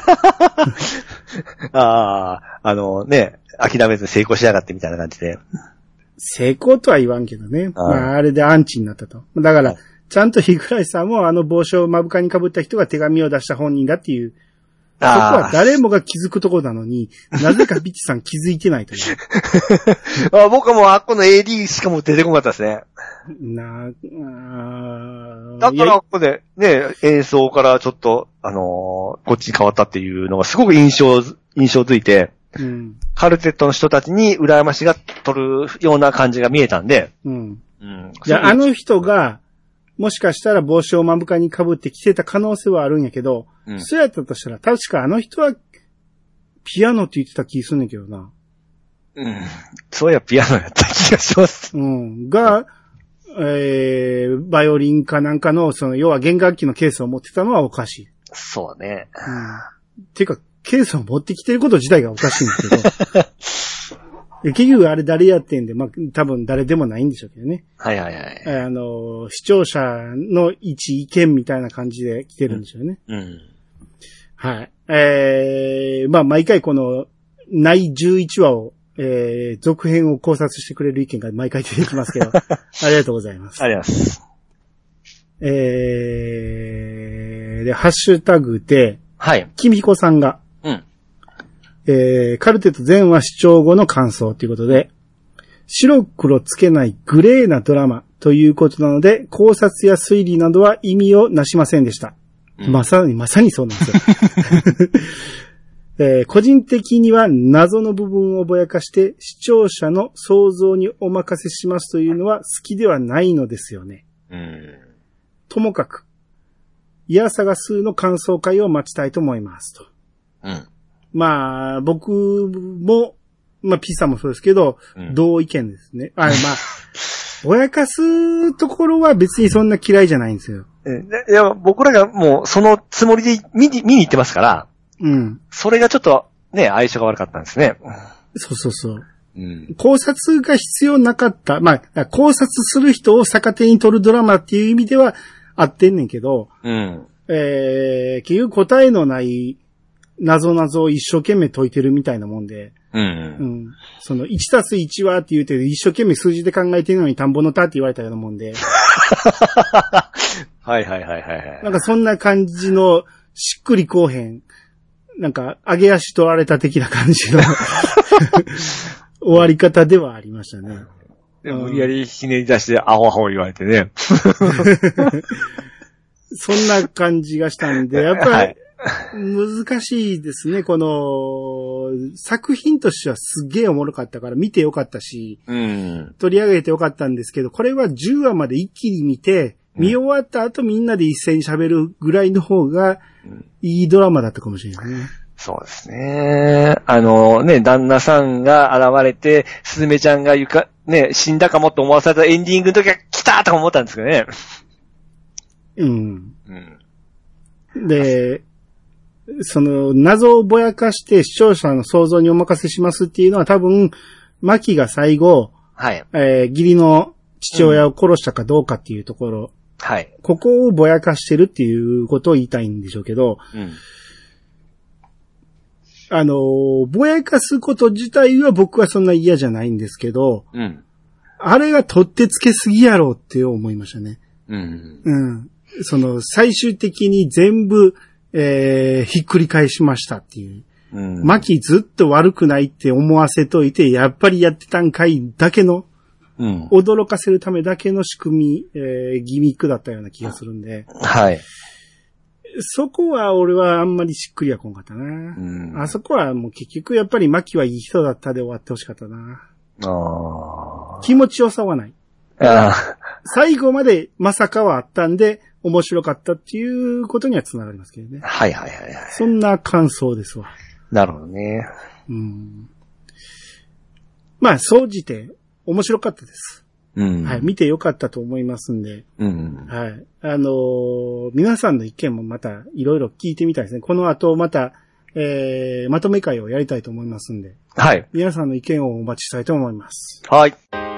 Speaker 2: ああ、あのね、諦めず成功しやがってみたいな感じで。
Speaker 1: 成功とは言わんけどね。あ,、まあ、あれでアンチになったと。だから、ちゃんと日暮さんもあの帽子を目深に被った人が手紙を出した本人だっていう、そこは誰もが気づくところなのに、なぜかビッチさん気づいてないという。
Speaker 2: あ僕はもうあっこの エーディー しかも出てこなかったですね。
Speaker 1: なあ
Speaker 2: だからここでね、演奏からちょっと、あのー、こっちに変わったっていうのがすごく印象、印象づいて、
Speaker 1: うん、
Speaker 2: カルテットの人たちに羨ましが取るような感じが見えたんで。
Speaker 1: うん。
Speaker 2: うん。
Speaker 1: じゃあ、あの人が、もしかしたら帽子を目深に被って着てた可能性はあるんやけど、うん、そうやったとしたら、確かあの人は、ピアノって言ってた気すんねんけどな。
Speaker 2: うん。そういやピアノやった気がします。
Speaker 1: うん。が、えー、バイオリンかなんかの、その、要は弦楽器のケースを持ってたのはおかしい。
Speaker 2: そうね。
Speaker 1: うん。ていうか、ケースを持ってきてること自体がおかしいんですけど。結局あれ誰やってんで、まあ、多分誰でもないんでしょうけどね。
Speaker 2: はいはいはい。
Speaker 1: あの、視聴者の一意見みたいな感じで来てるんでしょうね。
Speaker 2: うん。うん、はい。
Speaker 1: えー、まあ、毎回この、ないじゅういちわを、えー、続編を考察してくれる意見が毎回出てきますけど、ありがとうございます。
Speaker 2: ありがとうございます。
Speaker 1: えー、で、ハッシュタグで、
Speaker 2: はい。
Speaker 1: きみひこさんが、
Speaker 2: うん。
Speaker 1: えー、カルテット全話視聴後の感想ということで、白黒つけないグレーなドラマということなので、考察や推理などは意味をなしませんでした。うん、まさに、まさにそうなんですよ。えー、個人的には謎の部分をぼやかして視聴者の想像にお任せしますというのは好きではないのですよね。
Speaker 2: うん、
Speaker 1: ともかく、イヤサガ数の感想会を待ちたいと思いますと。
Speaker 2: うん
Speaker 1: まあ、僕も、まあ、ピッサもそうですけど、うん、同意見ですね。あまあ、ぼやかすところは別にそんな嫌いじゃないんですよ。
Speaker 2: いや、僕らがもうそのつもりで見に、見に行ってますから、
Speaker 1: うん。
Speaker 2: それがちょっとね、相性が悪かったんですね。
Speaker 1: そうそうそう。
Speaker 2: うん、
Speaker 1: 考察が必要なかった。まあ、考察する人を逆手に取るドラマっていう意味では合ってんねんけど、
Speaker 2: うん、
Speaker 1: えー、結局答えのない謎々を一生懸命解いてるみたいなもんで、
Speaker 2: うん。うん
Speaker 1: うん、そのいちたすいちはって言うて一生懸命数字で考えてるのに田んぼの田って言われたようなもんで。
Speaker 2: はいはいはいはいはい。
Speaker 1: なんかそんな感じのしっくりこうへん。なんか上げ足取られた的な感じの終わり方ではありましたね。
Speaker 2: で無理やりひねり出してアホアホ言われてね。
Speaker 1: そんな感じがしたんで、やっぱり、はい難しいですね。この、作品としてはすげえおもろかったから見てよかったし、
Speaker 2: うん、
Speaker 1: 取り上げてよかったんですけど、これはじゅうわまで一気に見て、見終わった後みんなで一斉に喋るぐらいの方がいいドラマだったかもしれないね。
Speaker 2: そうですね。あのね、旦那さんが現れて、すずめちゃんがゆか、ね、死んだかもと思わされたエンディングの時は来たとか思ったんですけどね。
Speaker 1: うん。うん、で、その、謎をぼやかして視聴者の想像にお任せしますっていうのは多分、マキが最後、
Speaker 2: はい。
Speaker 1: えー、義理の父親を殺したかどうかっていうところ、
Speaker 2: うん、はい。
Speaker 1: ここをぼやかしてるっていうことを言いたいんでしょうけど、
Speaker 2: うん、
Speaker 1: あの、ぼやかすこと自体は僕はそんな嫌じゃないんですけど、
Speaker 2: うん、
Speaker 1: あれが取ってつけすぎやろうって思いましたね。
Speaker 2: うん。
Speaker 1: うん。その、最終的に全部、えー、ひっくり返しましたっていう。
Speaker 2: うん。
Speaker 1: マキずっと悪くないって思わせといて、やっぱりやってたんかいだけの、
Speaker 2: うん。
Speaker 1: 驚かせるためだけの仕組み、えー、ギミックだったような気がするんで。
Speaker 2: はい。
Speaker 1: そこは俺はあんまりしっくりはこんかったな。うん。あそこはもう結局やっぱりマキはいい人だったで終わってほしかったな。
Speaker 2: ああ。
Speaker 1: 気持ちよさはない。
Speaker 2: ああ。
Speaker 1: 最後までまさかはあったんで、面白かったっていうことにはつながりますけどね。
Speaker 2: はいはいはいはい。
Speaker 1: そんな感想ですわ。
Speaker 2: なるほどね。
Speaker 1: うん。まあ、総じて面白かったです。
Speaker 2: うん。
Speaker 1: はい。見てよかったと思いますんで。
Speaker 2: うん。
Speaker 1: はい。あのー、皆さんの意見もまたいろいろ聞いてみたいですね。この後また、えー、まとめ会をやりたいと思いますんで。
Speaker 2: はい。
Speaker 1: 皆さんの意見をお待ちしたいと思います。
Speaker 2: はい。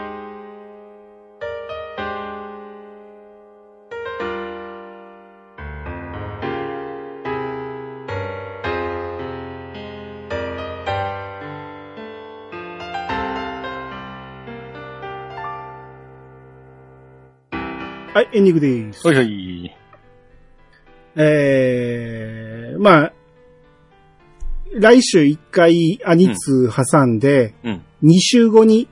Speaker 1: はい、エンディングです。
Speaker 2: はいはい。
Speaker 1: えー、まあ、来週一回アニツ挟んで、
Speaker 2: うんうん、
Speaker 1: に週後に、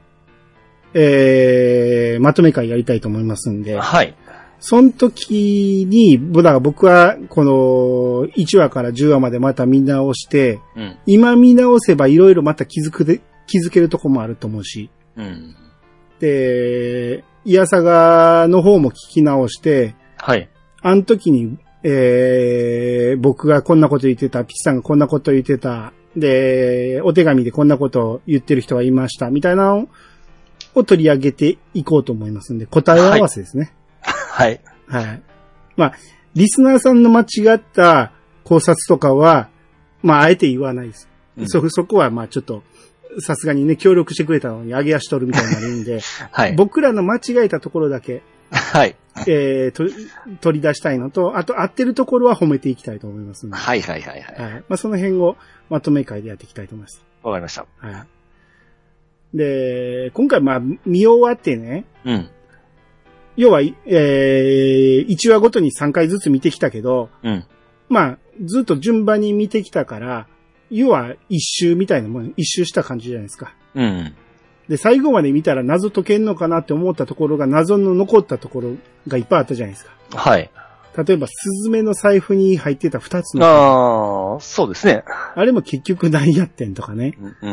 Speaker 1: えー、まとめ会やりたいと思いますんで、
Speaker 2: はい。
Speaker 1: その時に、だから僕はこのいちわからじゅうわまでまた見直して、
Speaker 2: うん、
Speaker 1: 今見直せばいろいろまた気づくで、気づけるとこもあると思うし、
Speaker 2: うん、
Speaker 1: で、イヤサガの方も聞き直して、
Speaker 2: はい。
Speaker 1: あの時に、えー、僕がこんなこと言ってた、ピッチさんがこんなこと言ってた、 で、お手紙でこんなことを言ってる人がいました、みたいなのを取り上げていこうと思いますんで、答え合わせですね。
Speaker 2: はい。
Speaker 1: はい。はい。まあ、リスナーさんの間違った考察とかは、まあ、あえて言わないです。うん、そ、そこは、まあ、ちょっと、さすがにね、協力してくれたのに上げ足取るみたいになるんで、はい。僕らの間違えたところだけ、
Speaker 2: はい。
Speaker 1: えー、と、取り出したいのと、あと、合ってるところは褒めていきたいと思いますので。
Speaker 2: はいはいはいはい。はい。
Speaker 1: まあ、その辺をまとめ会でやっていきたいと思います。
Speaker 2: わかりました。
Speaker 1: はい。で、今回、まあ、見終わってね、
Speaker 2: うん。
Speaker 1: 要は、えー、いちわごとにさんかいずつ見てきたけど、
Speaker 2: うん。
Speaker 1: まあ、ずっと順番に見てきたから、要は一周みたいなもん、一周した感じじゃないですか。
Speaker 2: うん。
Speaker 1: で、最後まで見たら謎解けんのかなって思ったところが謎の残ったところがいっぱいあったじゃないですか。
Speaker 2: はい。
Speaker 1: 例えば、スズメの財布に入ってた二つの。
Speaker 2: ああ、そうですね。
Speaker 1: あれも結局何やってんとかね。
Speaker 2: うん、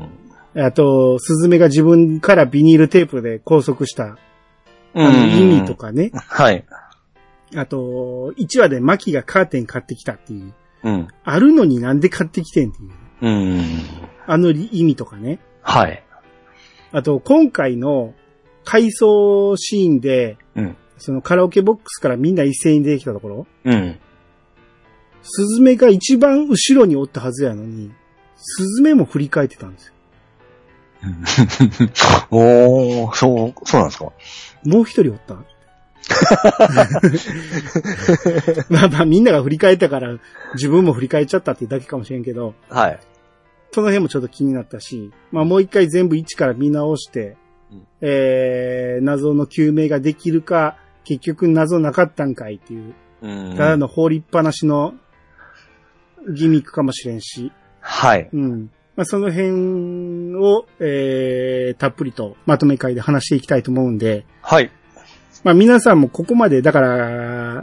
Speaker 2: うん。
Speaker 1: あと、スズメが自分からビニールテープで拘束した、あの意味とかね。
Speaker 2: はい。
Speaker 1: あと、いちわでマキがカーテン買ってきたっていう。
Speaker 2: うん。
Speaker 1: あるのになんで買ってきてんっていう。
Speaker 2: うん。
Speaker 1: あの意味とかね。
Speaker 2: はい。
Speaker 1: あと、今回の回想シーンで、
Speaker 2: うん。
Speaker 1: そのカラオケボックスからみんな一斉に出てきたところ。
Speaker 2: うん。
Speaker 1: スズメが一番後ろにおったはずやのに、スズメも振り返ってたんですよ。
Speaker 2: おー、そう、そうなんですか。
Speaker 1: もう一人おったまあまあみんなが振り返ったから自分も振り返っちゃったっていうだけかもしれんけど。
Speaker 2: はい。
Speaker 1: その辺もちょっと気になったし、まあもう一回全部一から見直して、うん、えー、謎の究明ができるか、結局謎なかったんかいっていう、うん、ただの放りっぱなしのギミックかもしれんし。
Speaker 2: はい。
Speaker 1: うん。まあその辺を、えー、たっぷりとまとめ会で話していきたいと思うんで。
Speaker 2: はい。
Speaker 1: まあ皆さんもここまで、だから、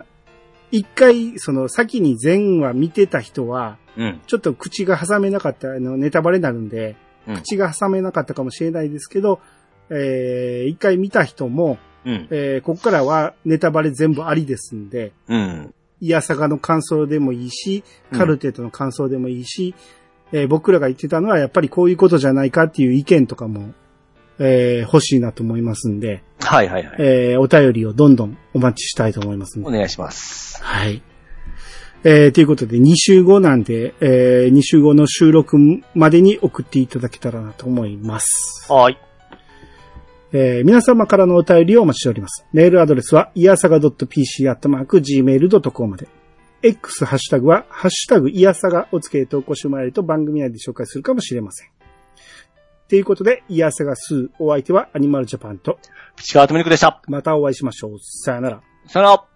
Speaker 1: 一回、その先に全話見てた人は、
Speaker 2: うん、
Speaker 1: ちょっと口が挟めなかった、あの、ネタバレになるんで、うん、口が挟めなかったかもしれないですけど、えー、一回見た人も、
Speaker 2: うん、
Speaker 1: えー、ここからはネタバレ全部ありですんで、
Speaker 2: うん、
Speaker 1: イヤサガの感想でもいいし、カルテットの感想でもいいし、うん、えー、僕らが言ってたのはやっぱりこういうことじゃないかっていう意見とかも、えー、欲しいなと思いますんで、
Speaker 2: はいはいはい。
Speaker 1: えー、お便りをどんどんお待ちしたいと思いますんで。
Speaker 2: お願いします。
Speaker 1: はい。えー、ということで、に週後なんで、えー、に週後の収録までに送っていただけたらなと思います。
Speaker 2: はい。
Speaker 1: えー、皆様からのお便りをお待ちしております。メールアドレスは、いやさが .pc アットマーク ジーメール ドットコム まで。X ハッシュタグは、ハッシュタグいやさがをつけて投稿してもらえると番組内で紹介するかもしれません。ということで、いやさが数、お相手はアニマルジャパンと、
Speaker 2: ピチカートミルクでした。
Speaker 1: またお会いしましょう。さよなら。
Speaker 2: さよなら。